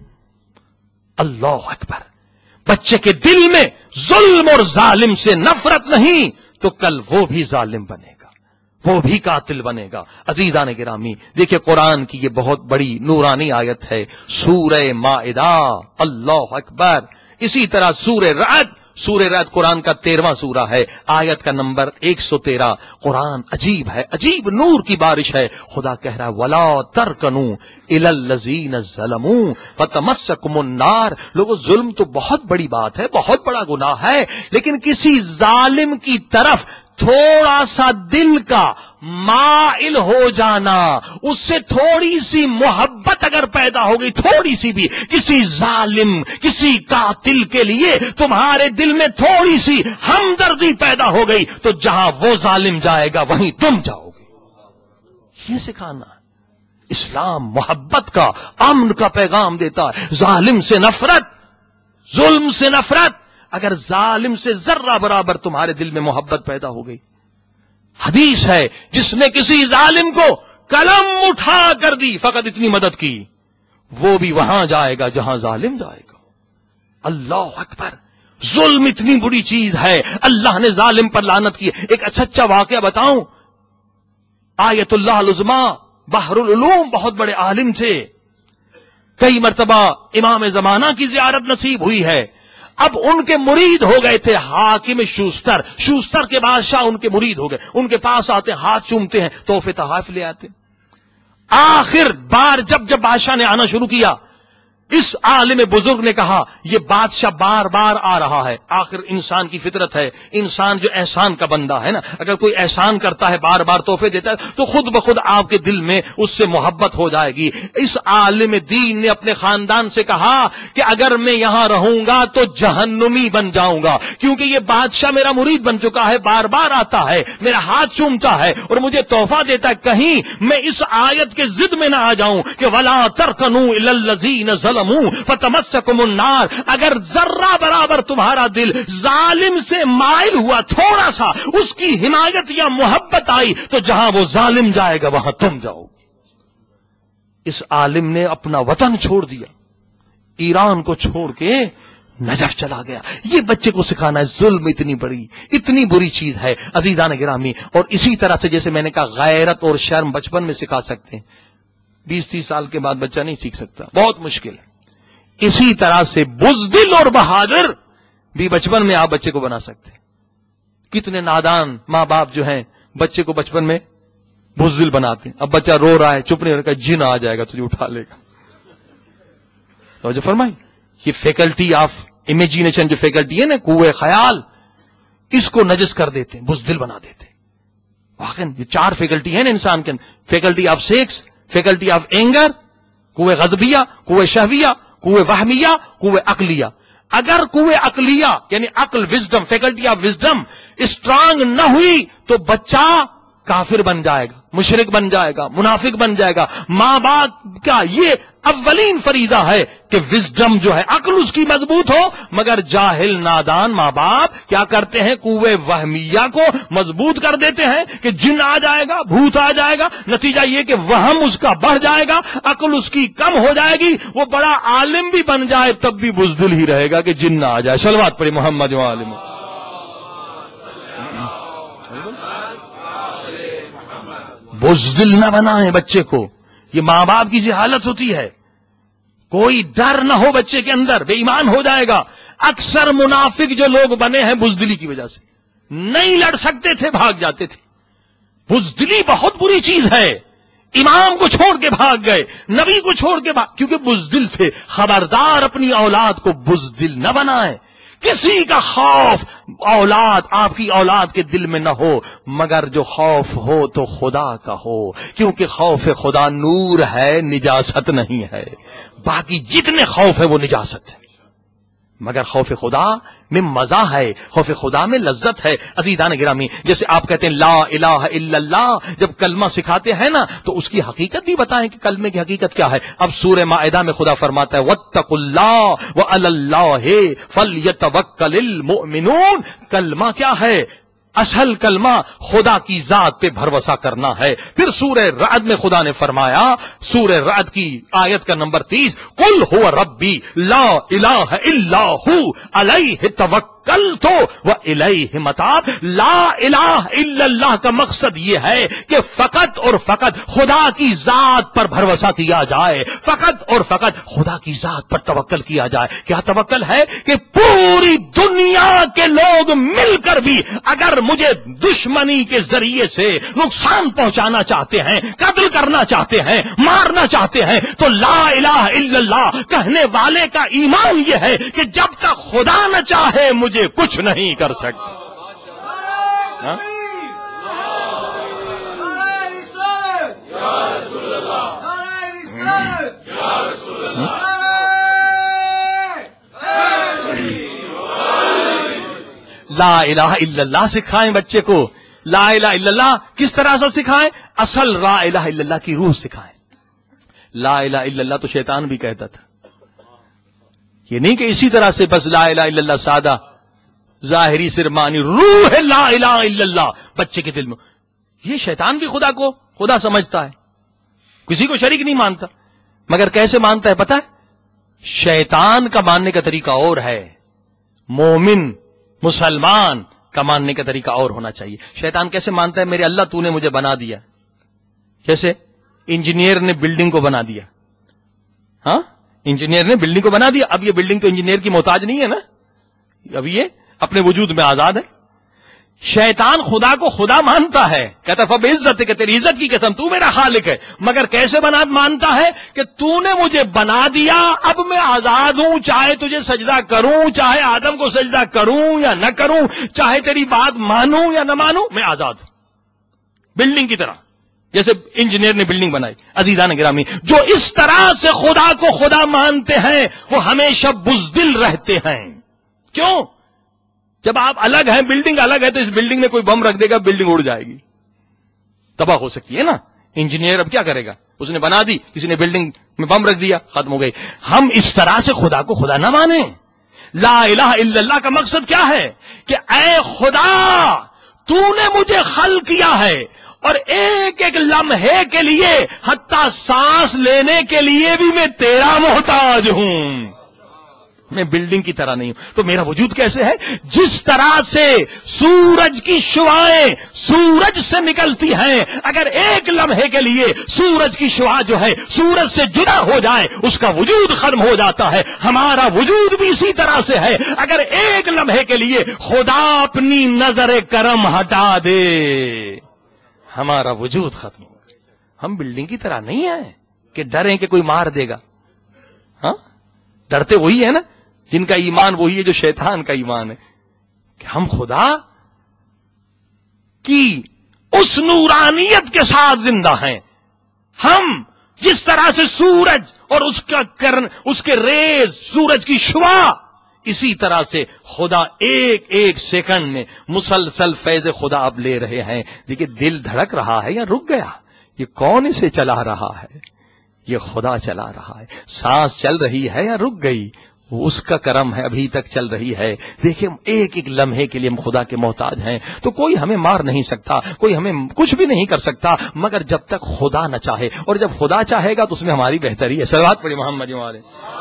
اللہ اکبر. بچے کے دل میں ظلم اور ظالم سے نفرت نہیں تو کل وہ بھی ظالم بنے گا، وہ بھی قاتل بنے گا. عزیزان گرامی، دیکھیں قرآن کی یہ بہت بڑی نورانی آیت ہے، سورہ مائدہ. اللہ اکبر. اسی طرح سورہ رعد قرآن کا 13واں سورہ ہے، آیت کا نمبر 113. قرآن عجیب ہے، عجیب نور کی بارش ہے. خدا کہہ رہا ولا ترکنوا الی الذین ظلموا فتمسکم النار. لوگوں، ظلم تو بہت بڑی بات ہے، بہت بڑا گناہ ہے، لیکن کسی ظالم کی طرف تھوڑا سا دل کا مائل ہو جانا، اس سے تھوڑی سی محبت اگر پیدا ہو گئی، تھوڑی سی بھی، کسی ظالم، کسی قاتل کے لیے تمہارے دل میں تھوڑی سی ہمدردی پیدا ہو گئی، تو جہاں وہ ظالم جائے گا وہیں تم جاؤ گے. یہ سکھانا اسلام محبت کا، امن کا پیغام دیتا ہے. ظالم سے نفرت، ظلم سے نفرت. اگر ظالم سے ذرہ برابر تمہارے دل میں محبت پیدا ہو گئی، حدیث ہے جس نے کسی ظالم کو قلم اٹھا کر دی، فقط اتنی مدد کی، وہ بھی وہاں جائے گا جہاں ظالم جائے گا. اللہ اکبر. ظلم اتنی بری چیز ہے، اللہ نے ظالم پر لعنت کی. ایک سچا واقعہ بتاؤں. آیت اللہ العظمی بحر العلوم بہت بڑے عالم تھے، کئی مرتبہ امام زمانہ کی زیارت نصیب ہوئی ہے. اب ان کے مرید ہو گئے تھے حاکم شوستر کے بادشاہ ان کے مرید ہو گئے. ان کے پاس آتے، ہاتھ چومتے ہیں، تحفے تحائف لے آتے. آخر بار جب بادشاہ نے آنا شروع کیا، اس عالم بزرگ نے کہا یہ بادشاہ بار بار آ رہا ہے. آخر انسان کی فطرت ہے، انسان جو احسان کا بندہ ہے نا، اگر کوئی احسان کرتا ہے، بار بار تحفے دیتا ہے، تو خود بخود آپ کے دل میں اس سے محبت ہو جائے گی. اس عالم دین نے اپنے خاندان سے کہا کہ اگر میں یہاں رہوں گا تو جہنمی بن جاؤں گا، کیونکہ یہ بادشاہ میرا مرید بن چکا ہے، بار بار آتا ہے، میرا ہاتھ چومتا ہے اور مجھے تحفہ دیتا ہے. کہیں میں اس آیت کے ضد میں نہ آ جاؤں کہ وَلَا تَرْكَنُوا إِلَى الَّذِينَ ظَلَمُوا فَتَمَسَّكُمُ النَّارُ. اگر ذرہ برابر تمہارا دل ظالم سے مائل ہوا، تھوڑا سا اس کی حمایت یا محبت آئی، تو جہاں وہ ظالم جائے گا وہاں تم جاؤ. اس عالم نے اپنا وطن چھوڑ دیا، ایران کو چھوڑ کے نجف چلا گیا. یہ بچے کو سکھانا ہے ظلم اتنی بری چیز ہے عزیزان گرامی. اور اسی طرح سے جیسے میں نے کہا غیرت اور شرم بچپن میں سکھا سکتے ہیں، 20-30 سال کے بعد بچہ نہیں سیکھ سکتا، بہت مشکل ہے. اسی طرح سے بزدل اور بہادر بھی بچپن میں آپ بچے کو بنا سکتے ہیں. کتنے نادان ماں باپ جو ہیں بچے کو بچپن میں بزدل بناتے ہیں. اب بچہ رو رہا ہے، چپ نہیں رہا، جن آ جائے گا تجھے اٹھا لے گا. تو جو فرمائی یہ فیکلٹی آف امیجینیشن، جو فیکلٹی ہے نا قوت خیال، اس کو نجس کر دیتے ہیں، بزدل بنا دیتے ہیں. واقعی یہ 4 فیکلٹی ہے نا انسان کے اندر: faculty of sex, faculty of anger, قوت غضبیہ، قوت شہویہ، قوت وہمیہ، قوت عقلیہ. اگر قوت عقلیہ یعنی عقل، wisdom, faculty of wisdom strong نہ ہوئی تو بچہ کافر بن جائے گا، مشرک بن جائے گا، منافق بن جائے گا. ماں باپ کا یہ اولین فریضہ ہے کہ وزڈم جو ہے، عقل اس کی مضبوط ہو. مگر جاہل نادان ماں باپ کیا کرتے ہیں؟ قوت وہمیہ کو مضبوط کر دیتے ہیں کہ جن آ جائے گا، بھوت آ جائے گا. نتیجہ یہ کہ وہم اس کا بڑھ جائے گا، عقل اس کی کم ہو جائے گی. وہ بڑا عالم بھی بن جائے تب بھی بزدل ہی رہے گا کہ جن نہ آ جائے. صلوات پڑھی محمد عالم. بزدل نہ بنائیں بچے کو، یہ ماں باپ کی جہالت ہوتی ہے. کوئی ڈر نہ ہو بچے کے اندر، بے ایمان ہو جائے گا. اکثر منافق جو لوگ بنے ہیں بزدلی کی وجہ سے، نہیں لڑ سکتے تھے، بھاگ جاتے تھے. بزدلی بہت بری چیز ہے. امام کو چھوڑ کے بھاگ گئے، نبی کو چھوڑ کے کیونکہ بزدل تھے. خبردار اپنی اولاد کو بزدل نہ بنائیں. کسی کا خوف آپ کی اولاد کے دل میں نہ ہو، مگر جو خوف ہو تو خدا کا ہو، کیونکہ خوف خدا نور ہے، نجاست نہیں ہے. باقی جتنے خوف ہے وہ نجاست ہے، مگر خوف خدا میں مزہ ہے، خوف خدا میں لذت ہے. عزیزان گرامی، جیسے آپ کہتے ہیں لا الہ الا اللہ، جب کلمہ سکھاتے ہیں نا تو اس کی حقیقت بھی بتائیں کہ کلمے کی حقیقت کیا ہے. اب سورہ مائدہ میں خدا فرماتا ہے واتقوا اللہ وعلی اللہ فلیتوکل المؤمنون. کلمہ کیا ہے؟ اصل کلمہ خدا کی ذات پہ بھروسہ کرنا ہے. پھر سورہ رعد میں خدا نے فرمایا، سورہ رعد کی آیت کا نمبر 30، قل هو ربی لا الہ الا ہو علیہ توکلت والیہ متاب. لا الہ الا اللہ کا مقصد یہ ہے کہ فقط اور فقط خدا کی ذات پر بھروسہ کیا جائے، فقط اور فقط خدا کی ذات پر توکل کیا جائے. کیا توکل ہے؟ کہ پوری دنیا کے لوگ مل کر بھی اگر مجھے دشمنی کے ذریعے سے نقصان پہنچانا چاہتے ہیں، قتل کرنا چاہتے ہیں، مارنا چاہتے ہیں، تو لا الہ الا اللہ کہنے والے کا ایمان یہ ہے کہ جب تک خدا نہ چاہے مجھے کچھ نہیں کر سکتا. لا الہ الا اللہ سکھائیں بچے کو. لا الہ الا اللہ کس طرح سے سکھائیں؟ اصل لا الہ الا اللہ کی روح سکھائیں. لا الہ الا اللہ تو شیطان بھی کہتا تھا. یہ نہیں کہ اسی طرح سے بس لا الہ الا اللہ سادہ ظاہری سرمانی روح ہے لا الہ الا اللہ بچے کے دل میں. یہ شیطان بھی خدا کو خدا سمجھتا ہے, کسی کو شریک نہیں مانتا. مگر کیسے مانتا ہے پتہ ہے؟ شیطان کا ماننے کا طریقہ اور ہے, مومن مسلمان کا ماننے کا طریقہ اور ہونا چاہیے. شیطان کیسے مانتا ہے؟ میرے اللہ تو نے مجھے بنا دیا. جیسے انجینئر نے بلڈنگ کو بنا دیا. ہاں, انجینئر نے بلڈنگ کو بنا دیا. اب یہ بلڈنگ تو انجینئر کی محتاج نہیں ہے نا, اب یہ اپنے وجود میں آزاد ہے. شیطان خدا کو خدا مانتا ہے, کہتا فب عزت کہ تیری عزت کی قسم تو میرا خالق ہے. مگر کیسے مانتا ہے کہ تو نے مجھے بنا دیا, اب میں آزاد ہوں, چاہے تجھے سجدہ کروں, چاہے آدم کو سجدہ کروں یا نہ کروں, چاہے تیری بات مانوں یا نہ مانوں, میں آزاد ہوں. بلڈنگ کی طرح جیسے انجینئر نے بلڈنگ بنائی. عزیزان گرامی, جو اس طرح سے خدا کو خدا مانتے ہیں وہ ہمیشہ بزدل رہتے ہیں. کیوں؟ جب آپ الگ ہیں, بلڈنگ الگ ہے, تو اس بلڈنگ میں کوئی بم رکھ دے گا, بلڈنگ اڑ جائے گی, تباہ ہو سکتی ہے نا. انجینئر اب کیا کرے گا؟ اس نے بنا دی, کسی نے بلڈنگ میں بم رکھ دیا, ختم ہو گئی. ہم اس طرح سے خدا کو خدا نہ مانیں. لا الہ الا اللہ کا مقصد کیا ہے کہ اے خدا تو نے مجھے خلق کیا ہے, اور ایک ایک لمحے کے لیے حتیٰ سانس لینے کے لیے بھی میں تیرا محتاج ہوں. میں بلڈنگ کی طرح نہیں ہوں. تو میرا وجود کیسے ہے؟ جس طرح سے سورج کی شعاعیں سورج سے نکلتی ہیں, اگر ایک لمحے کے لیے سورج کی شعاع جو ہے سورج سے جدا ہو جائے اس کا وجود ختم ہو جاتا ہے. ہمارا وجود بھی اسی طرح سے ہے. اگر ایک لمحے کے لیے خدا اپنی نظر کرم ہٹا دے ہمارا وجود ختم ہو. ہم بلڈنگ کی طرح نہیں ہیں کہ ڈریں کہ کوئی مار دے گا. ہاں, ڈرتے وہی ہے نا جن کا ایمان وہی ہے جو شیطان کا ایمان ہے, کہ ہم خدا کی اس نورانیت کے ساتھ زندہ ہیں. ہم جس طرح سے سورج اور اس کا کرن, اس کے ریز, سورج کی شعاع, اسی طرح سے خدا ایک ایک سیکنڈ میں مسلسل فیض خدا اب لے رہے ہیں. دیکھیے دل دھڑک رہا ہے یا رک گیا؟ یہ کون اسے چلا رہا ہے؟ یہ خدا چلا رہا ہے. سانس چل رہی ہے یا رک گئی؟ اس کا کرم ہے, ابھی تک چل رہی ہے. دیکھیں ایک ایک لمحے کے لیے ہم خدا کے محتاج ہیں. تو کوئی ہمیں مار نہیں سکتا, کوئی ہمیں کچھ بھی نہیں کر سکتا, مگر جب تک خدا نہ چاہے. اور جب خدا چاہے گا تو اس میں ہماری بہتری ہے. صلوات پڑھی محمد والے.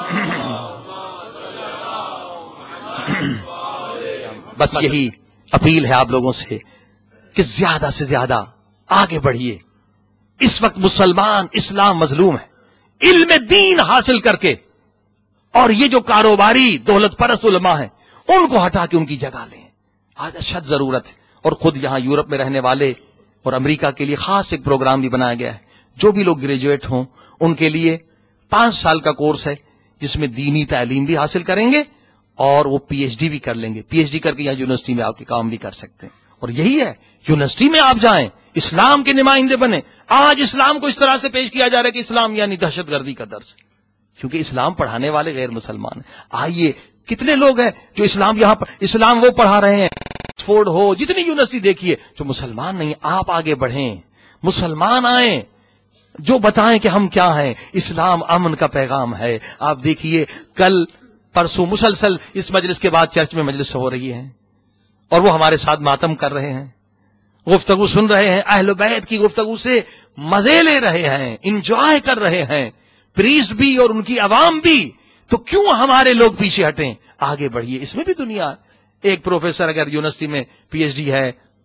بس یہی اپیل ہے آپ لوگوں سے کہ زیادہ سے زیادہ آگے بڑھیے. اس وقت مسلمان اسلام مظلوم ہے. علم دین حاصل کر کے, اور یہ جو کاروباری دولت پرست علماء ہیں ان کو ہٹا کے ان کی جگہ لیں. آج اشد ضرورت ہے. اور خود یہاں یورپ میں رہنے والے اور امریکہ کے لیے خاص ایک پروگرام بھی بنایا گیا ہے. جو بھی لوگ گریجویٹ ہوں ان کے لیے 5 سال کا کورس ہے جس میں دینی تعلیم بھی حاصل کریں گے اور وہ پی ایچ ڈی بھی کر لیں گے. پی ایچ ڈی کر کے یہاں یونیورسٹی میں آپ کے کام بھی کر سکتے ہیں. اور یہی ہے, یونیورسٹی میں آپ جائیں, اسلام کے نمائندے بنے. آج اسلام کو اس طرح سے پیش کیا جا رہا ہے کہ اسلام یعنی دہشت گردی کا درس, کیونکہ اسلام پڑھانے والے غیر مسلمان ہیں. آئیے, کتنے لوگ ہیں جو اسلام یہاں پر اسلام وہ پڑھا رہے ہیں, آکسفورڈ ہو, جتنی یونیورسٹی دیکھیے, جو مسلمان نہیں. آپ آگے بڑھیں, مسلمان آئیں, جو بتائیں کہ ہم کیا ہیں. اسلام امن کا پیغام ہے. آپ دیکھیے کل پرسوں مسلسل اس مجلس کے بعد چرچ میں مجلس ہو رہی ہے اور وہ ہمارے ساتھ ماتم کر رہے ہیں, گفتگو سن رہے ہیں, اہل بیت کی گفتگو سے مزے لے رہے ہیں, انجوائے کر رہے ہیں, پریسٹ بھی اور ان کی عوام بھی. تو کیوں ہمارے لوگ پیچھے ہٹیں؟ آگے بڑھیے. اس میں بھی دنیا, ایک پروفیسر اگر یونیورسٹی میں پی ایچ ڈی ہے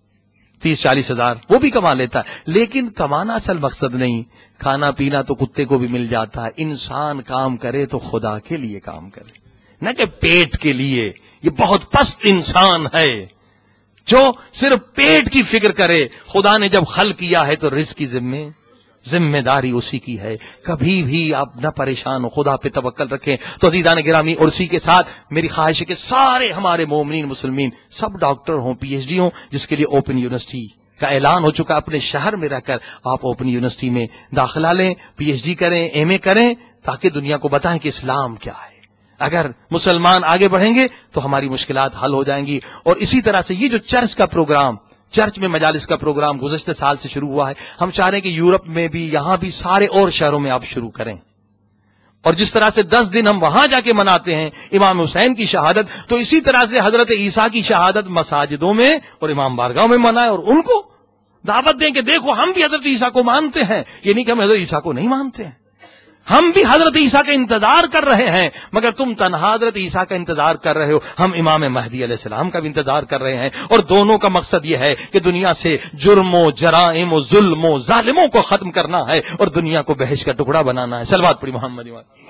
30-40 ہزار وہ بھی کما لیتا ہے, لیکن کمانا اصل مقصد نہیں. کھانا پینا تو کتے کو بھی مل جاتا ہے. انسان کام کرے تو خدا کے لیے کام کرے, نہ کہ پیٹ کے لیے. یہ بہت پست انسان ہے جو صرف پیٹ کی فکر کرے. خدا نے جب خلق کیا ہے تو رزق کی ذمہ داری اسی کی ہے. کبھی بھی آپ نہ پریشان ہو, خدا پہ توکل رکھیں. تو عزیزان گرامی, اور اسی کے ساتھ میری خواہش ہے کہ سارے ہمارے مومنین مسلمین سب ڈاکٹر ہوں, پی ایچ ڈی ہوں, جس کے لیے اوپن یونیورسٹی کا اعلان ہو چکا. اپنے شہر میں رہ کر آپ اوپن یونیورسٹی میں داخلہ لیں, پی ایچ ڈی کریں, ایم اے کریں, تاکہ دنیا کو بتائیں کہ اسلام کیا ہے. اگر مسلمان آگے بڑھیں گے تو ہماری مشکلات حل ہو جائیں گی. اور اسی طرح سے یہ جو چرچ کا پروگرام، چرچ میں مجالس کا پروگرام گزشتہ سال سے شروع ہوا ہے، ہم چاہ رہے ہیں کہ یورپ میں بھی، یہاں بھی، سارے اور شہروں میں آپ شروع کریں. اور جس طرح سے 10 دن ہم وہاں جا کے مناتے ہیں امام حسین کی شہادت، تو اسی طرح سے حضرت عیسیٰ کی شہادت مساجدوں میں اور امام بارگاہوں میں منائیں اور ان کو دعوت دیں کہ دیکھو ہم بھی حضرت عیسیٰ کو مانتے ہیں. یہ نہیں کہ ہم حضرت عیسیٰ کو نہیں مانتے ہیں، ہم بھی حضرت عیسیٰ کا انتظار کر رہے ہیں، مگر تم تنہا حضرت عیسیٰ کا انتظار کر رہے ہو، ہم امام مہدی علیہ السلام کا بھی انتظار کر رہے ہیں. اور دونوں کا مقصد یہ ہے کہ دنیا سے جرم و جرائم و ظلم و ظالموں کو ختم کرنا ہے اور دنیا کو بہشت کا ٹکڑا بنانا ہے. صلوات پڑھی محمد.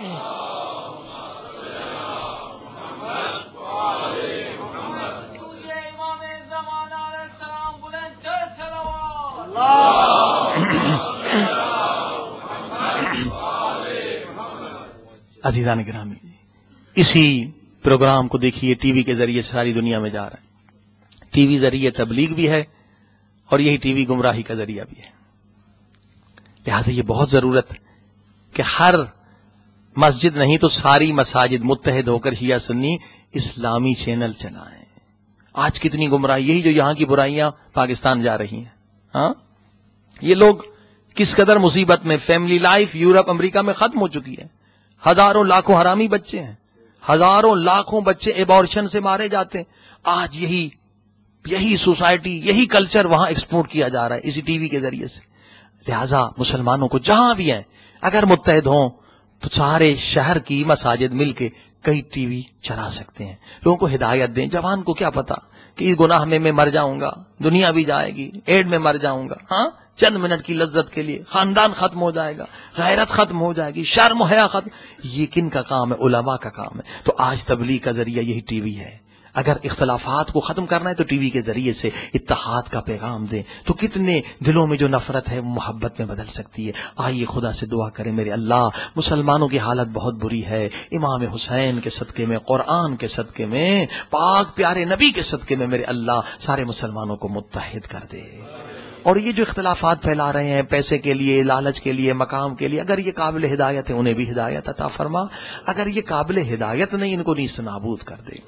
عزیزان گرامی، اسی پروگرام کو دیکھیے ٹی وی کے ذریعے سے ساری دنیا میں جا رہا ہے. ٹی وی ذریعے تبلیغ بھی ہے اور یہی ٹی وی گمراہی کا ذریعہ بھی ہے. لہذا یہ بہت ضرورت ہے کہ ہر مسجد نہیں تو ساری مساجد متحد ہو کر شیعہ سنی اسلامی چینل چلائیں. آج کتنی گمراہی، یہی جو یہاں کی برائیاں پاکستان جا رہی ہیں. ہاں، یہ لوگ کس قدر مصیبت میں، فیملی لائف یورپ امریکہ میں ختم ہو چکی ہے. ہزاروں لاکھوں حرامی بچے ہیں، ہزاروں لاکھوں بچے ایبارشن سے مارے جاتے ہیں. آج یہی سوسائٹی، یہی کلچر وہاں ایکسپورٹ کیا جا رہا ہے اسی ٹی وی کے ذریعے سے. لہذا مسلمانوں کو جہاں بھی ہیں اگر متحد ہوں تو سارے شہر کی مساجد مل کے کئی ٹی وی چلا سکتے ہیں. لوگوں کو ہدایت دیں. جوان کو کیا پتا کہ اس گناہ میں مر جاؤں گا، دنیا بھی جائے گی، ایڈ میں مر جاؤں گا. ہاں، چند منٹ کی لذت کے لیے خاندان ختم ہو جائے گا، غیرت ختم ہو جائے گی، شرم و حیا ختم. یہ کن کا کام ہے؟ علماء کا کام ہے. تو آج تبلیغ کا ذریعہ یہی ٹی وی ہے. اگر اختلافات کو ختم کرنا ہے تو ٹی وی کے ذریعے سے اتحاد کا پیغام دیں تو کتنے دلوں میں جو نفرت ہے وہ محبت میں بدل سکتی ہے. آئیے خدا سے دعا کریں، میرے اللہ مسلمانوں کی حالت بہت بری ہے. امام حسین کے صدقے میں، قرآن کے صدقے میں، پاک پیارے نبی کے صدقے میں میرے اللہ سارے مسلمانوں کو متحد کر دے. اور یہ جو اختلافات پھیلا رہے ہیں پیسے کے لیے، لالچ کے لیے، مقام کے لیے، اگر یہ قابل ہدایت ہے انہیں بھی ہدایت عطا فرما، اگر یہ قابل ہدایت نہیں ان کو نیست نابود کر دے.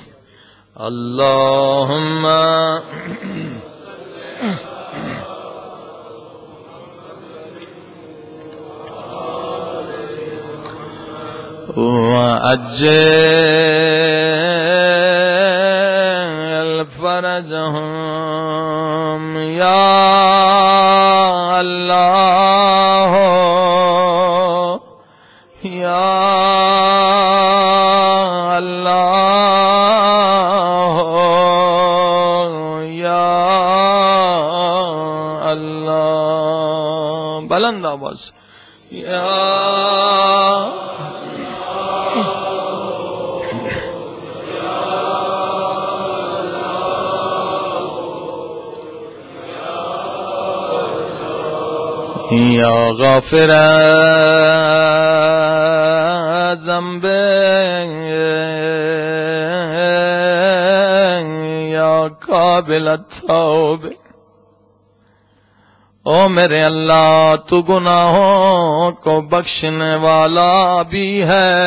اللہم وَأَجِّلْ فَرَجَهُمْ یا اللہ یا اللہ یا اللہ. بلند آواز یا یا غافر ذنب یا قابل التوب. او میرے اللہ تو گناہوں کو بخشنے والا بھی ہے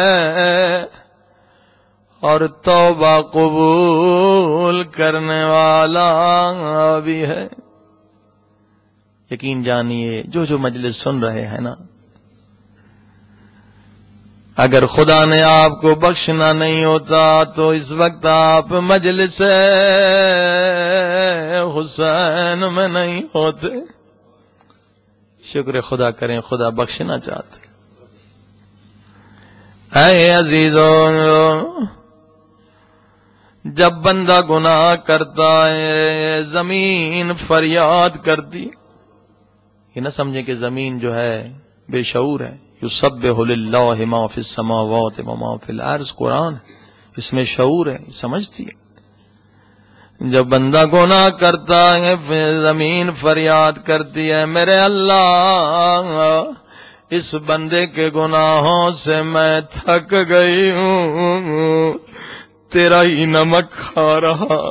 اور توبہ قبول کرنے والا بھی ہے. یقین جانیے جو مجلس سن رہے ہیں نا، اگر خدا نے آپ کو بخشنا نہیں ہوتا تو اس وقت آپ مجلس حسین میں نہیں ہوتے. شکر خدا کریں، خدا بخشنا چاہتے. اے عزیزوں، جب بندہ گناہ کرتا ہے زمین فریاد کرتی. یہ نہ سمجھیں کہ زمین جو ہے بے شعور ہے. یسبح للہ ما فی السماوات و ما فی الارض، قرآن اس میں شعور ہے، سمجھتی ہے. جب بندہ گناہ کرتا ہے زمین فریاد کرتی ہے، میرے اللہ اس بندے کے گناہوں سے میں تھک گئی ہوں، تیرا ہی نمک کھا رہا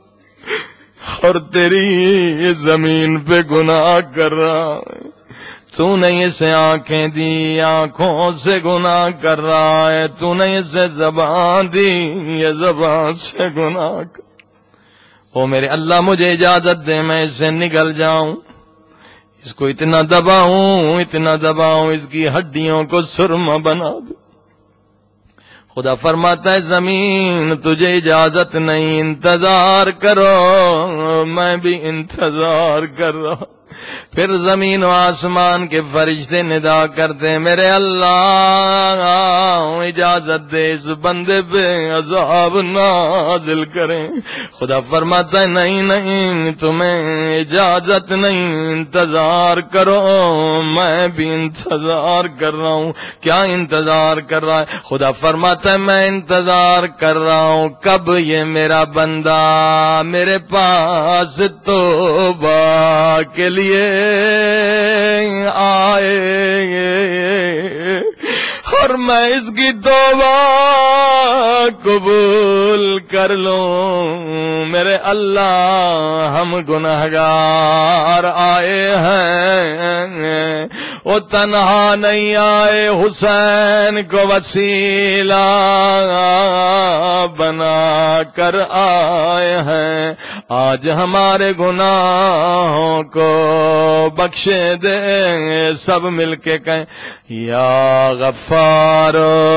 اور تیری زمین پہ گناہ کر رہا ہے. تو نے اسے آنکھیں دی، آنکھوں سے گناہ کر رہا ہے، تو نے اسے زبان دی، یہ زبان سے گناہ کر۔ او میرے اللہ مجھے اجازت دے میں اس سے نکل جاؤں، اس کو اتنا دباؤں اتنا دباؤں اس کی ہڈیوں کو سرما بنا دوں۔ خدا فرماتا ہے زمین تجھے اجازت نہیں، انتظار کرو، میں بھی انتظار کر رہا۔ پھر زمین و آسمان کے فرشتے ندا کرتے میرے اللہ اجازت دے اس بندے پہ عذاب نازل کریں۔ خدا فرماتا ہے نہیں نہیں تمہیں اجازت نہیں، انتظار کرو، میں بھی انتظار کر رہا ہوں۔ کیا انتظار کر رہا ہے؟ خدا فرماتا ہے میں انتظار کر رہا ہوں کب یہ میرا بندہ میرے پاس توبہ کے لیے آئے اور میں اس کی توبہ قبول کر لوں۔ میرے اللہ ہم گنہگار آئے ہیں، وہ تنہا نہیں آئے، حسین کو وسیلہ بنا کر آئے ہیں۔ آج ہمارے گناہوں کو بخش دے، سب مل کے کہیں یا غفار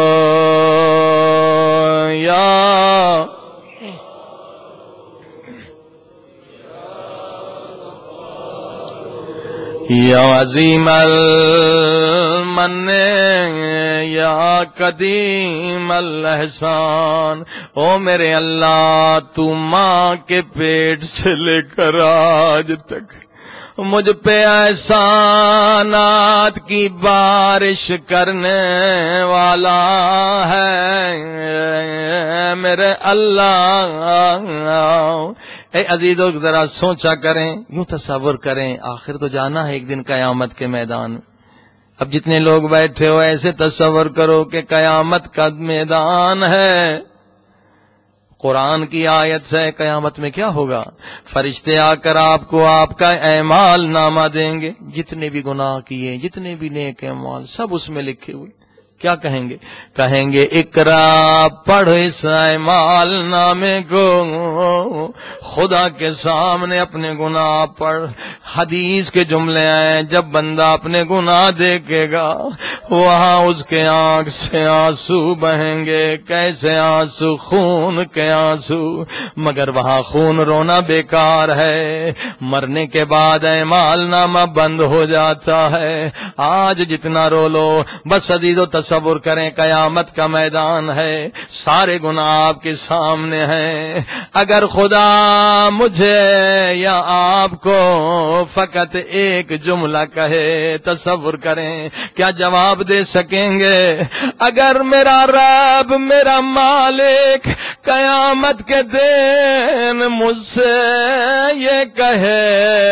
یا عظیم المن یا قدیم الاحسان۔ او میرے اللہ تو ماں کے پیٹ سے لے کر آج تک مجھ پہ احسانات کی بارش کرنے والا ہے میرے اللہ۔ اے عزیزو ذرا سوچا کریں، یوں تصور کریں، آخر تو جانا ہے ایک دن قیامت کے میدان۔ اب جتنے لوگ بیٹھے ہو ایسے تصور کرو کہ قیامت کا میدان ہے۔ قرآن کی آیت سے قیامت میں کیا ہوگا؟ فرشتے آ کر آپ کو آپ کا اعمال نامہ دیں گے، جتنے بھی گناہ کیے، جتنے بھی نیک اعمال سب اس میں لکھے ہوئے۔ کیا کہیں گے؟ کہیں گے اقرا پڑھ اس اعمال نامے کو، خدا کے سامنے اپنے گناہ پڑھ۔ حدیث کے جملے ہیں جب بندہ اپنے گناہ دیکھے گا وہاں اس کے آنکھ سے آنسو بہیں گے۔ کیسے آنسو؟ خون کے آنسو، مگر وہاں خون رونا بیکار ہے، مرنے کے بعد اعمال نامہ بند ہو جاتا ہے۔ آج جتنا رو لو بس عزیزو تصور کریں قیامت کا میدان ہے، سارے گناہ آپ کے سامنے ہیں۔ اگر خدا مجھے یا آپ کو فقط ایک جملہ کہے، تصور کریں کیا جواب دے سکیں گے؟ اگر میرا رب میرا مالک قیامت کے دن مجھ سے یہ کہے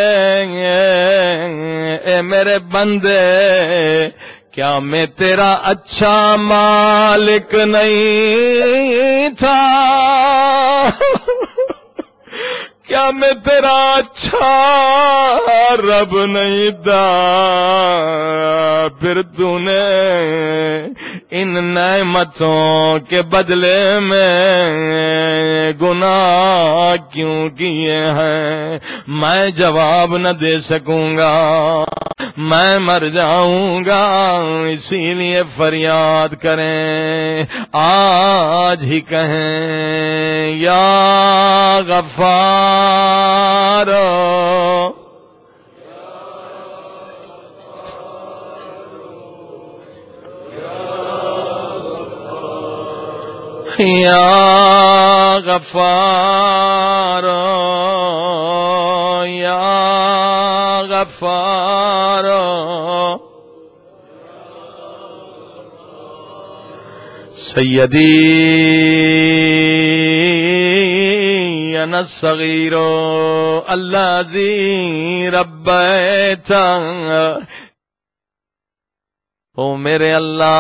اے میرے بندے کیا میں تیرا اچھا مالک نہیں تھا؟ کیا میں تیرا اچھا رب نہیں تھا؟ پھر تو نے ان نعمتوں کے بدلے میں گناہ کیوں کیے ہیں؟ میں جواب نہ دے سکوں گا، میں مر جاؤں گا، اسی لیے فریاد کریں، آج ہی کہیں یا غفار یا غفار یا غفار سیدی انا الصغیر الذی ربیت۔ او میرے اللہ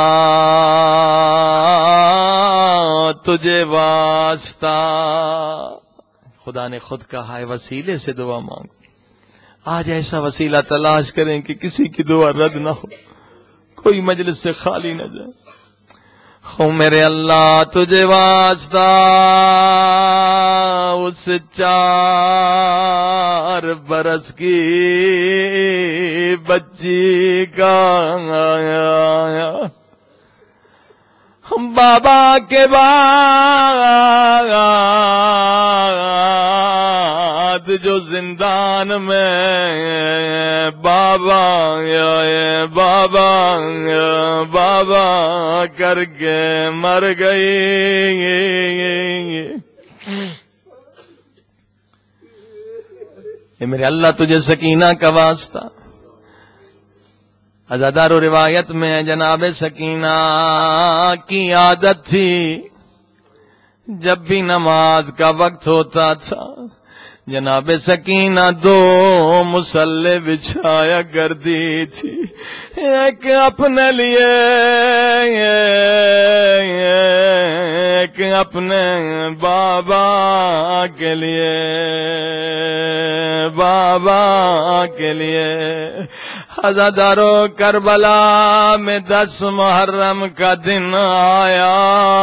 تجھے واسطہ، خدا نے خود کہا ہے وسیلے سے دعا مانگو۔ آج ایسا وسیلہ تلاش کریں کہ کسی کی دعا رد نہ ہو، کوئی مجلس سے خالی نہ جائے. خو میرے اللہ تجھے واسطہ اس 4 برس کی بچی کا ہم بابا کے بعد جو زندان میں بابا بابا بابا کر کے مر گئی. یہ میرے اللہ تجھے سکینہ کا واسطہ. ازادار و روایت میں جناب سکینہ کی عادت تھی جب بھی نماز کا وقت ہوتا تھا جناب سکینہ 2 مصلے بچھایا کرتی تھی، ایک اپنے لیے ایک اپنے بابا کے لیے عزادارو کربلا میں 10 محرم کا دن آیا.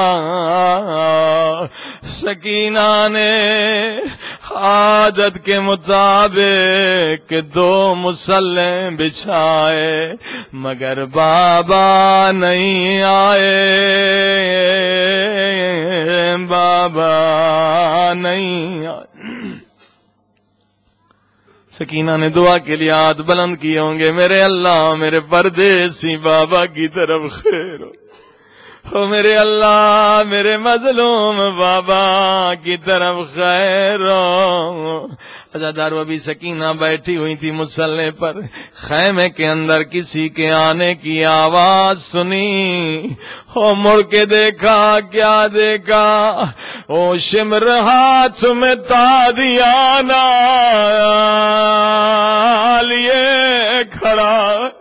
سکینہ نے عادت کے مطابق 2 مصلے بچھائے مگر بابا نہیں آئے، بابا نہیں آئے. سکینہ نے دعا کے لیے ہاتھ بلند کیے ہوں گے، میرے اللہ میرے پردیسی بابا کی طرف خیر ہو، میرے اللہ میرے مظلوم بابا کی طرف خیر ہو. عزادار ابھی سکینہ بیٹھی ہوئی تھی مصلے پر، خیمے کے اندر کسی کے آنے کی آواز سنی. او مڑ کے دیکھا، کیا دیکھا؟ او شمر ہاتھ میں تادیانہ لیے کھڑا.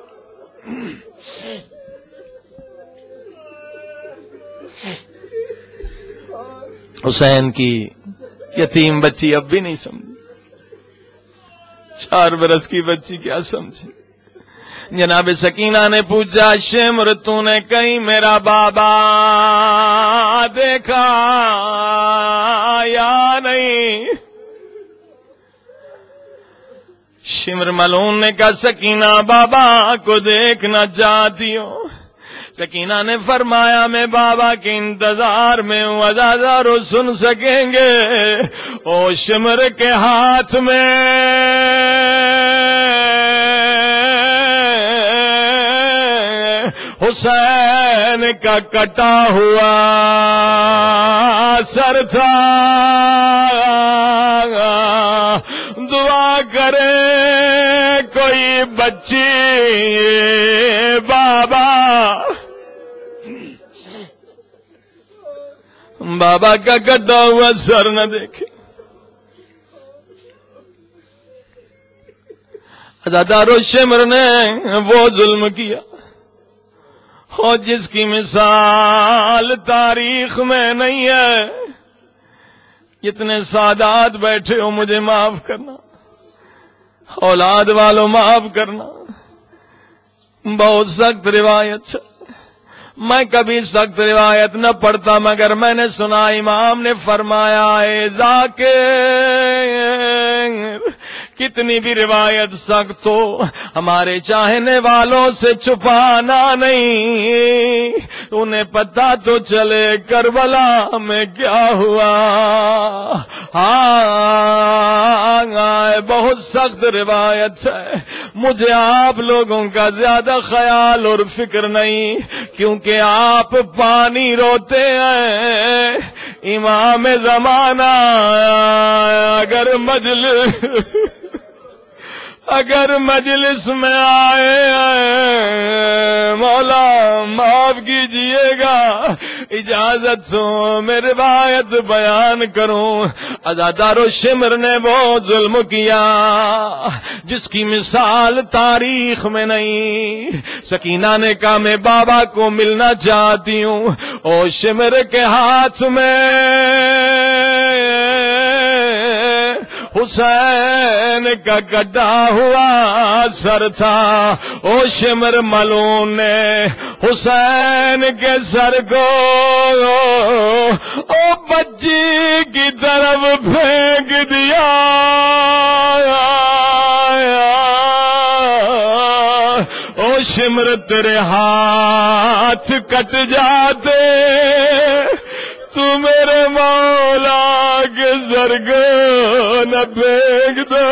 حسین کی یتیم بچی اب بھی نہیں سمجھی، 4 برس کی بچی کیا سمجھے. جناب سکینہ نے پوچھا، شمر تو نے کہیں میرا بابا دیکھا یا نہیں؟ شمر ملعون نے کہا، سکینہ بابا کو دیکھنا چاہتی ہوں. سکینہ نے فرمایا، میں بابا کے انتظار میں ہوں، عزادارو سن سکیں گے. او شمر کے ہاتھ میں حسین کا کٹا ہوا سر تھا. دعا کرے کوئی بچی بابا کا کٹا ہوا سر نہ دیکھے. عزادارو شمر نے وہ ظلم کیا اور جس کی مثال تاریخ میں نہیں ہے. جتنے سادات بیٹھے ہو مجھے معاف کرنا، اولاد والوں معاف کرنا. بہت سخت روایت ہے، میں کبھی سخت روایت نہ پڑھتا مگر میں نے سنا امام نے فرمایا، اے ذاکر کتنی بھی روایت سخت ہو ہمارے چاہنے والوں سے چھپانا نہیں. انہیں پتہ تو چلے کربلا میں کیا ہوا. ہاں بہت سخت روایت ہے، مجھے آپ لوگوں کا زیادہ خیال اور فکر نہیں کیونکہ آپ پانی روتے ہیں. امام زمانہ اگر مجلس میں آئے مولا معاف کیجئے گا، اجازت سو میں روایت بیان کروں. عزادارو شمر نے وہ ظلم کیا جس کی مثال تاریخ میں نہیں. سکینہ نے کہا، میں بابا کو ملنا چاہتی ہوں. او شمر کے ہاتھ میں حسین کا کٹا ہوا سر تھا، او شمر ملعون نے حسین کے سر کو او بچی کی طرف پھینک دیا، او شمر تیرے ہاتھ کٹ جاتے تو میرے مولا کے سر کو نہ پھینک دو۔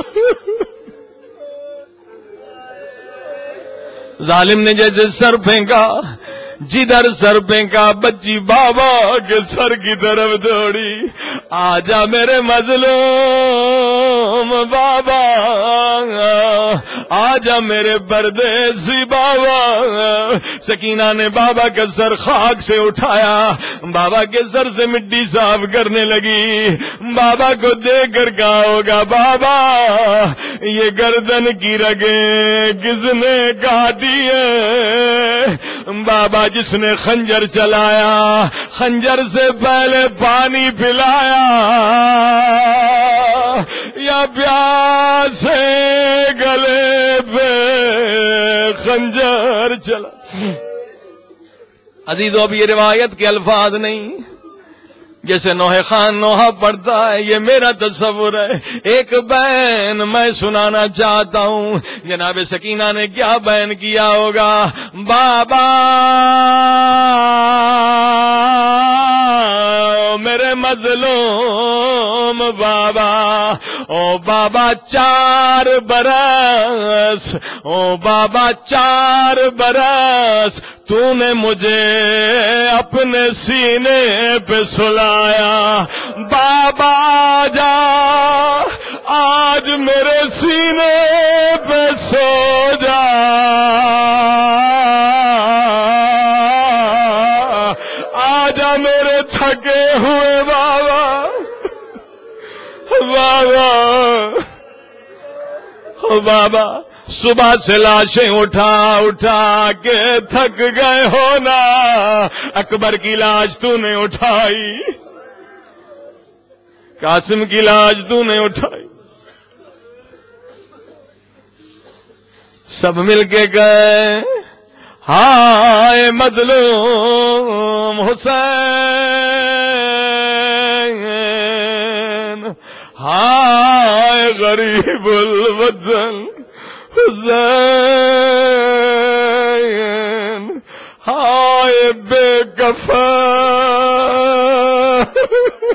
ظالم نے جیسے سر پھینکا، جدھر سر پھینکا بچی بابا کے سر کی طرف دوڑی، آجا میرے مظلوم بابا، آجا میرے پردیسی بابا۔ سکینہ نے بابا کا سر خاک سے اٹھایا، بابا کے سر سے مٹی صاف کرنے لگی۔ بابا کو دیکھ کر کہا ہوگا بابا یہ گردن کی رگیں کس نے کاٹی ہے؟ بابا جس نے خنجر چلایا، خنجر سے پہلے پانی پلایا یا پیاسے گلے پہ خنجر چلا۔ عزیزو اب یہ روایت کے الفاظ نہیں، جیسے نوح خان نوحہ پڑھتا ہے یہ میرا تصور ہے۔ ایک بیان میں سنانا چاہتا ہوں، جناب سکینہ نے کیا بیان کیا ہوگا؟ بابا میرے مظلوم بابا، او بابا 4 برس، او بابا 4 برس تو نے مجھے اپنے سینے پہ سلایا، بابا جا آج میرے سینے پہ سو جا، آجا میرے تھکے ہوئے بابا، بابا بابا صبح سے لاشیں اٹھا کے تھک گئے ہونا، اکبر کی لاش تو نے اٹھائی، قاسم کی لاش تو نے اٹھائی، سب مل کے گئے ہائے مظلوم حسین، ہائے غریب الوطن حسین، ہائے بے کفن